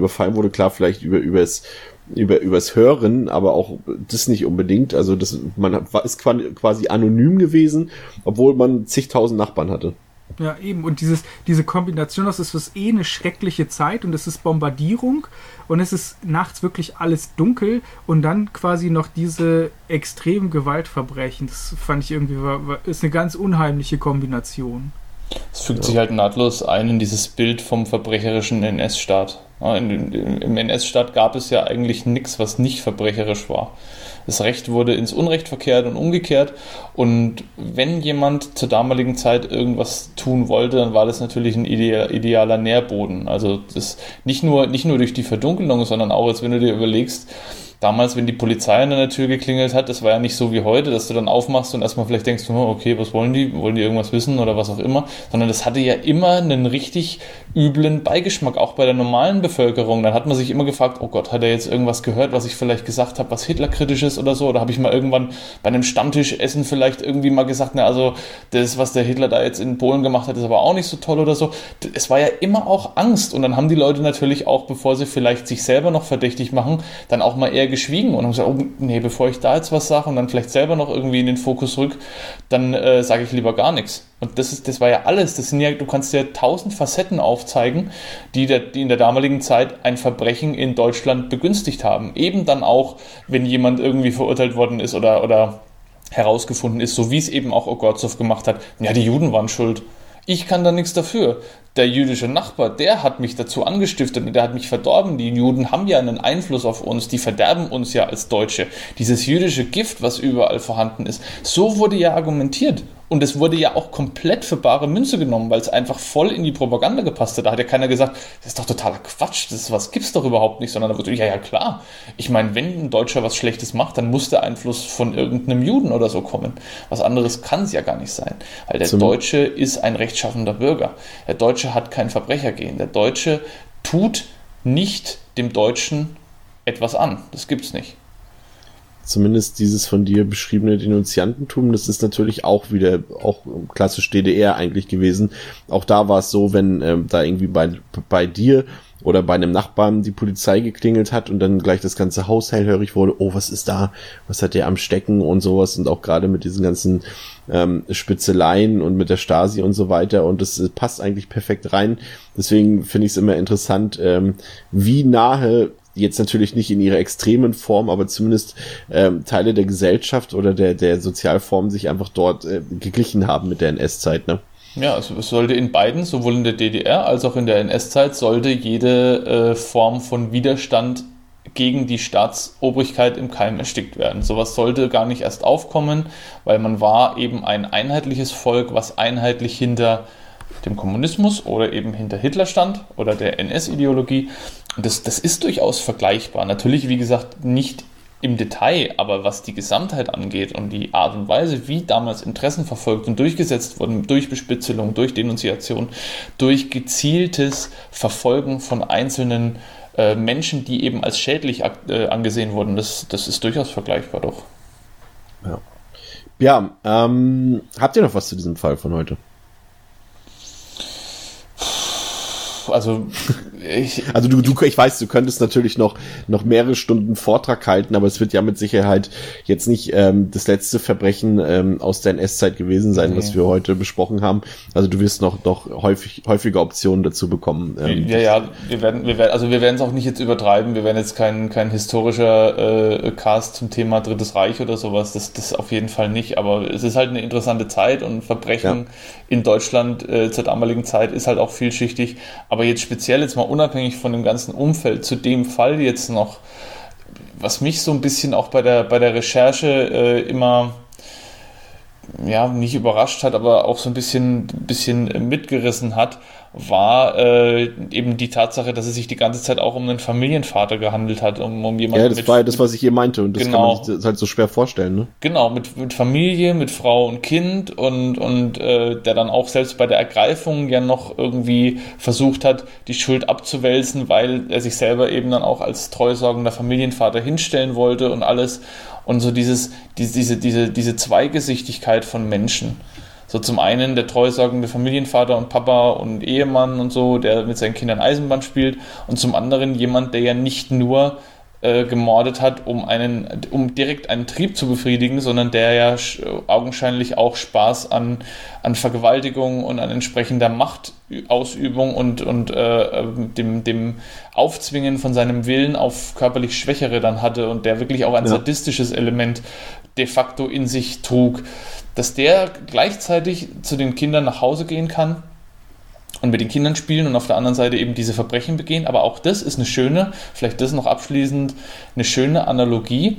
überfallen wurde, klar, vielleicht über, übers, über, übers Hören, aber auch das nicht unbedingt. Also das, man ist quasi anonym gewesen, obwohl man zigtausend Nachbarn hatte. Ja, eben. Und dieses, diese Kombination, das ist was eh eine schreckliche Zeit und es ist Bombardierung und es ist nachts wirklich alles dunkel und dann quasi noch diese extremen Gewaltverbrechen. Das fand ich irgendwie, war, war, ist eine ganz unheimliche Kombination. Es fügt ja. sich halt nahtlos ein in dieses Bild vom verbrecherischen N S-Staat. Ja, in, in, Im N S-Staat gab es ja eigentlich nichts, was nicht verbrecherisch war. Das Recht wurde ins Unrecht verkehrt und umgekehrt. Und wenn jemand zur damaligen Zeit irgendwas tun wollte, dann war das natürlich ein ideal, idealer Nährboden. Also das nicht nur, nicht nur durch die Verdunkelung, sondern auch, als wenn du dir überlegst, damals, wenn die Polizei an der Tür geklingelt hat, das war ja nicht so wie heute, dass du dann aufmachst und erstmal vielleicht denkst, oh, okay, was wollen die? Wollen die irgendwas wissen oder was auch immer? Sondern das hatte ja immer einen richtig üblen Beigeschmack, auch bei der normalen Bevölkerung. Dann hat man sich immer gefragt, oh Gott, hat er jetzt irgendwas gehört, was ich vielleicht gesagt habe, was Hitlerkritisch ist oder so? Oder habe ich mal irgendwann bei einem Stammtischessen vielleicht irgendwie mal gesagt, na also das, was der Hitler da jetzt in Polen gemacht hat, ist aber auch nicht so toll oder so. Es war ja immer auch Angst und dann haben die Leute natürlich auch, bevor sie vielleicht sich selber noch verdächtig machen, dann auch mal eher geschwiegen und haben gesagt, oh nee, bevor ich da jetzt was sage und dann vielleicht selber noch irgendwie in den Fokus rück, dann äh, sage ich lieber gar nichts. Und das ist, das war ja alles. Das sind ja, du kannst ja tausend Facetten aufzeigen, die, der, die in der damaligen Zeit ein Verbrechen in Deutschland begünstigt haben. Eben dann auch, wenn jemand irgendwie verurteilt worden ist oder, oder herausgefunden ist, so wie es eben auch Ogorzow gemacht hat, ja, die Juden waren schuld. Ich kann da nichts dafür. Der jüdische Nachbar, der hat mich dazu angestiftet und der hat mich verdorben. Die Juden haben ja einen Einfluss auf uns, die verderben uns ja als Deutsche. Dieses jüdische Gift, was überall vorhanden ist, so wurde ja argumentiert. Und es wurde ja auch komplett für bare Münze genommen, weil es einfach voll in die Propaganda gepasst hat. Da hat ja keiner gesagt, das ist doch totaler Quatsch, das ist, was gibt's doch überhaupt nicht, sondern da wurde, ja, ja, klar. Ich meine, wenn ein Deutscher was Schlechtes macht, dann muss der Einfluss von irgendeinem Juden oder so kommen. Was anderes kann es ja gar nicht sein. Weil der Zum Deutsche ist ein rechtschaffender Bürger. Der Deutsche hat kein Verbrechergehen. Der Deutsche tut nicht dem Deutschen etwas an. Das gibt's nicht. Zumindest dieses von dir beschriebene Denunziantentum, das ist natürlich auch wieder, auch klassisch D D R eigentlich gewesen. Auch da war es so, wenn ähm, da irgendwie bei, bei dir oder bei einem Nachbarn die Polizei geklingelt hat und dann gleich das ganze Haus hellhörig wurde, oh, was ist da, was hat der am Stecken und sowas, und auch gerade mit diesen ganzen ähm, Spitzeleien und mit der Stasi und so weiter, und das passt eigentlich perfekt rein. Deswegen finde ich es immer interessant, ähm, wie nahe, jetzt natürlich nicht in ihrer extremen Form, aber zumindest ähm, Teile der Gesellschaft oder der, der Sozialform sich einfach dort äh, geglichen haben mit der N S-Zeit, ne? Ja, also es sollte in beiden, sowohl in der D D R als auch in der N S-Zeit, sollte jede äh, Form von Widerstand gegen die Staatsobrigkeit im Keim erstickt werden. Sowas sollte gar nicht erst aufkommen, weil man war eben ein einheitliches Volk, was einheitlich hinter dem Kommunismus oder eben hinter Hitler stand oder der N S-Ideologie. Und das, das ist durchaus vergleichbar. Natürlich, wie gesagt, nicht im Detail, aber was die Gesamtheit angeht und die Art und Weise, wie damals Interessen verfolgt und durchgesetzt wurden, durch Bespitzelung, durch Denunziation, durch gezieltes Verfolgen von einzelnen äh, Menschen, die eben als schädlich äh, angesehen wurden, das, das ist durchaus vergleichbar doch. Ja, ja ähm, habt ihr noch was zu diesem Fall von heute? Also, ich, also du, du, ich weiß, du könntest natürlich noch, noch mehrere Stunden Vortrag halten, aber es wird ja mit Sicherheit jetzt nicht ähm, das letzte Verbrechen ähm, aus der N S-Zeit gewesen sein, nee, was wir heute besprochen haben. Also du wirst noch, noch häufig, häufige Optionen dazu bekommen. Ähm, ja, ja, wir werden, wir werden, also wir werden es auch nicht jetzt übertreiben. Wir werden jetzt kein, kein historischer äh, Cast zum Thema Drittes Reich oder sowas. Das, das auf jeden Fall nicht. Aber es ist halt eine interessante Zeit und Verbrechen ja. in Deutschland äh, zur damaligen Zeit ist halt auch vielschichtig. Aber jetzt speziell, jetzt mal unabhängig von dem ganzen Umfeld, zu dem Fall jetzt noch, was mich so ein bisschen auch bei der, bei der Recherche äh, immer, ja, nicht überrascht hat, aber auch so ein bisschen, bisschen mitgerissen hat, war äh, eben die Tatsache, dass es sich die ganze Zeit auch um einen Familienvater gehandelt hat, um, um jemanden. Ja, das mit, war ja das, was ich hier meinte, und das genau, kann man sich das halt so schwer vorstellen, ne? Genau, mit, mit Familie, mit Frau und Kind und, und äh, der dann auch selbst bei der Ergreifung ja noch irgendwie versucht hat, die Schuld abzuwälzen, weil er sich selber eben dann auch als treusorgender Familienvater hinstellen wollte und alles. Und so dieses, diese, diese, diese, diese Zweigesichtigkeit von Menschen. So zum einen der treusorgende Familienvater und Papa und Ehemann und so, der mit seinen Kindern Eisenbahn spielt, und zum anderen jemand, der ja nicht nur äh, gemordet hat, um einen, um direkt einen Trieb zu befriedigen, sondern der ja augenscheinlich auch Spaß an, an Vergewaltigung und an entsprechender Machtausübung und, und äh, dem, dem Aufzwingen von seinem Willen auf körperlich Schwächere dann hatte und der wirklich auch ein ja. sadistisches Element de facto in sich trug, dass der gleichzeitig zu den Kindern nach Hause gehen kann und mit den Kindern spielen und auf der anderen Seite eben diese Verbrechen begehen. Aber auch das ist eine schöne, vielleicht das noch abschließend, eine schöne Analogie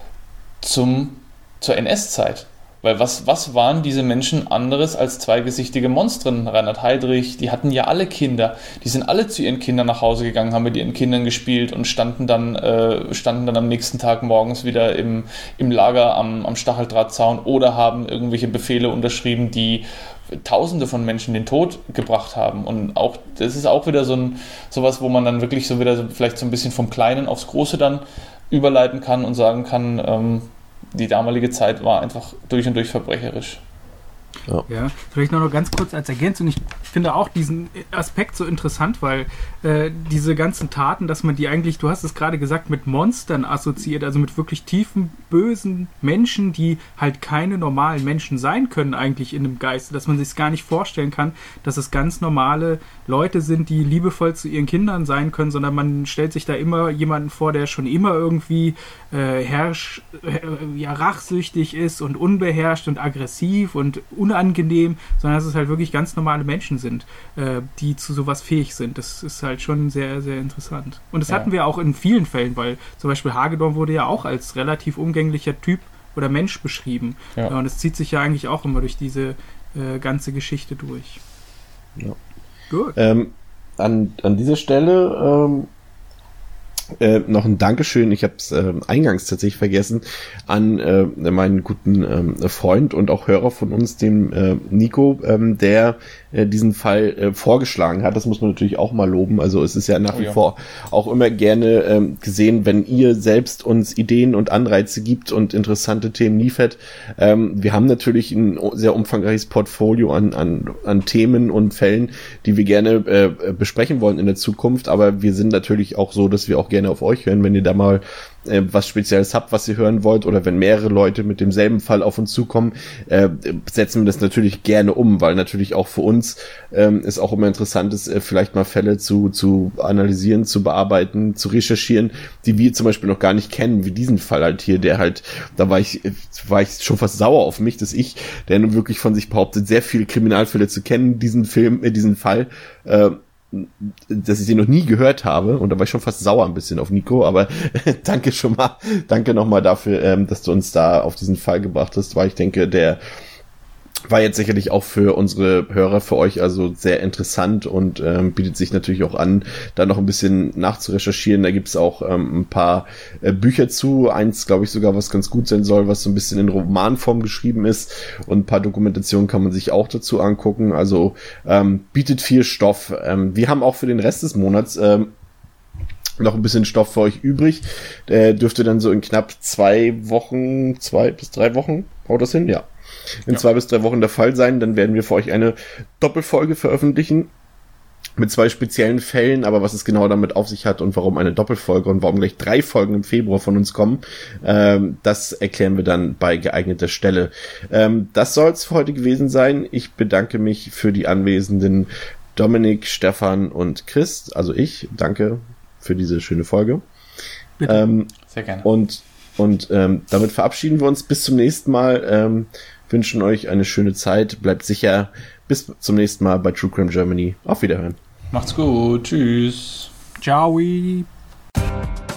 zum, zur N S-Zeit. Weil was, was waren diese Menschen anderes als zweigesichtige Monstren? Reinhard Heydrich, die hatten ja alle Kinder. Die sind alle zu ihren Kindern nach Hause gegangen, haben mit ihren Kindern gespielt und standen dann, äh, standen dann am nächsten Tag morgens wieder im, im Lager am, am Stacheldrahtzaun oder haben irgendwelche Befehle unterschrieben, die Tausende von Menschen den Tod gebracht haben. Und auch das ist auch wieder so ein sowas, wo man dann wirklich so wieder so, vielleicht so ein bisschen vom Kleinen aufs Große dann überleiten kann und sagen kann, ähm, die damalige Zeit war einfach durch und durch verbrecherisch. Ja. ja, vielleicht noch ganz kurz als Ergänzung. Ich finde auch diesen Aspekt so interessant, weil äh, diese ganzen Taten, dass man die eigentlich, du hast es gerade gesagt, mit Monstern assoziiert, also mit wirklich tiefen, bösen Menschen, die halt keine normalen Menschen sein können eigentlich in dem Geiste, dass man sich gar nicht vorstellen kann, dass es ganz normale Leute sind, die liebevoll zu ihren Kindern sein können, sondern man stellt sich da immer jemanden vor, der schon immer irgendwie äh, herrsch, äh, ja, rachsüchtig ist und unbeherrscht und aggressiv und unangenehm, sondern dass es halt wirklich ganz normale Menschen sind, äh, die zu sowas fähig sind. Das ist halt schon sehr, sehr interessant. Und das ja. hatten wir auch in vielen Fällen, weil zum Beispiel Hagedorn wurde ja auch als relativ umgänglicher Typ oder Mensch beschrieben. Ja. Ja, und es zieht sich ja eigentlich auch immer durch diese äh, ganze Geschichte durch. Ja. Gut. Ähm, an, an dieser Stelle ähm, Äh, noch ein Dankeschön, ich habe es äh, eingangs tatsächlich vergessen, an äh, meinen guten äh, Freund und auch Hörer von uns, dem äh, Nico, ähm, der äh, diesen Fall äh, vorgeschlagen hat. Das muss man natürlich auch mal loben. Also es ist ja nach oh, wie ja. vor auch immer gerne ähm, gesehen, wenn ihr selbst uns Ideen und Anreize gibt und interessante Themen liefert. Ähm, wir haben natürlich ein sehr umfangreiches Portfolio an, an, an Themen und Fällen, die wir gerne äh, besprechen wollen in der Zukunft, aber wir sind natürlich auch so, dass wir auch gerne auf euch hören, wenn ihr da mal äh, was Spezielles habt, was ihr hören wollt, oder wenn mehrere Leute mit demselben Fall auf uns zukommen, äh, setzen wir das natürlich gerne um, weil natürlich auch für uns ähm, es auch immer interessant ist, äh, vielleicht mal Fälle zu zu analysieren, zu bearbeiten, zu recherchieren, die wir zum Beispiel noch gar nicht kennen, wie diesen Fall halt hier, der halt, da war ich war ich schon fast sauer auf mich, dass ich, der nun wirklich von sich behauptet, sehr viele Kriminalfälle zu kennen, diesen Film, äh, diesen Fall, äh, dass ich den noch nie gehört habe, und da war ich schon fast sauer ein bisschen auf Nico, aber danke schon mal, danke nochmal dafür, ähm, dass du uns da auf diesen Fall gebracht hast, weil ich denke, der war jetzt sicherlich auch für unsere Hörer, für euch also sehr interessant und ähm, bietet sich natürlich auch an, da noch ein bisschen nachzurecherchieren. Da gibt's auch ähm, ein paar äh, Bücher zu, eins glaube ich sogar, was ganz gut sein soll, was so ein bisschen in Romanform geschrieben ist, und ein paar Dokumentationen kann man sich auch dazu angucken. Also ähm, bietet viel Stoff. Ähm, wir haben auch für den Rest des Monats ähm, noch ein bisschen Stoff für euch übrig. Der dürfte dann so in knapp zwei Wochen, zwei bis drei Wochen, haut das hin? Ja. in ja. zwei bis drei Wochen der Fall sein. Dann werden wir für euch eine Doppelfolge veröffentlichen mit zwei speziellen Fällen, aber was es genau damit auf sich hat und warum eine Doppelfolge und warum gleich drei Folgen im Februar von uns kommen, ähm, das erklären wir dann bei geeigneter Stelle. Ähm, das soll es für heute gewesen sein. Ich bedanke mich für die anwesenden Dominik, Stefan und Chris, also ich danke für diese schöne Folge. Bitte. Ähm, Sehr gerne. Und, und ähm, damit verabschieden wir uns. Bis zum nächsten Mal. Ähm, wünschen euch eine schöne Zeit. Bleibt sicher. Bis zum nächsten Mal bei True Crime Germany. Auf Wiederhören. Macht's gut. Tschüss. Ciao.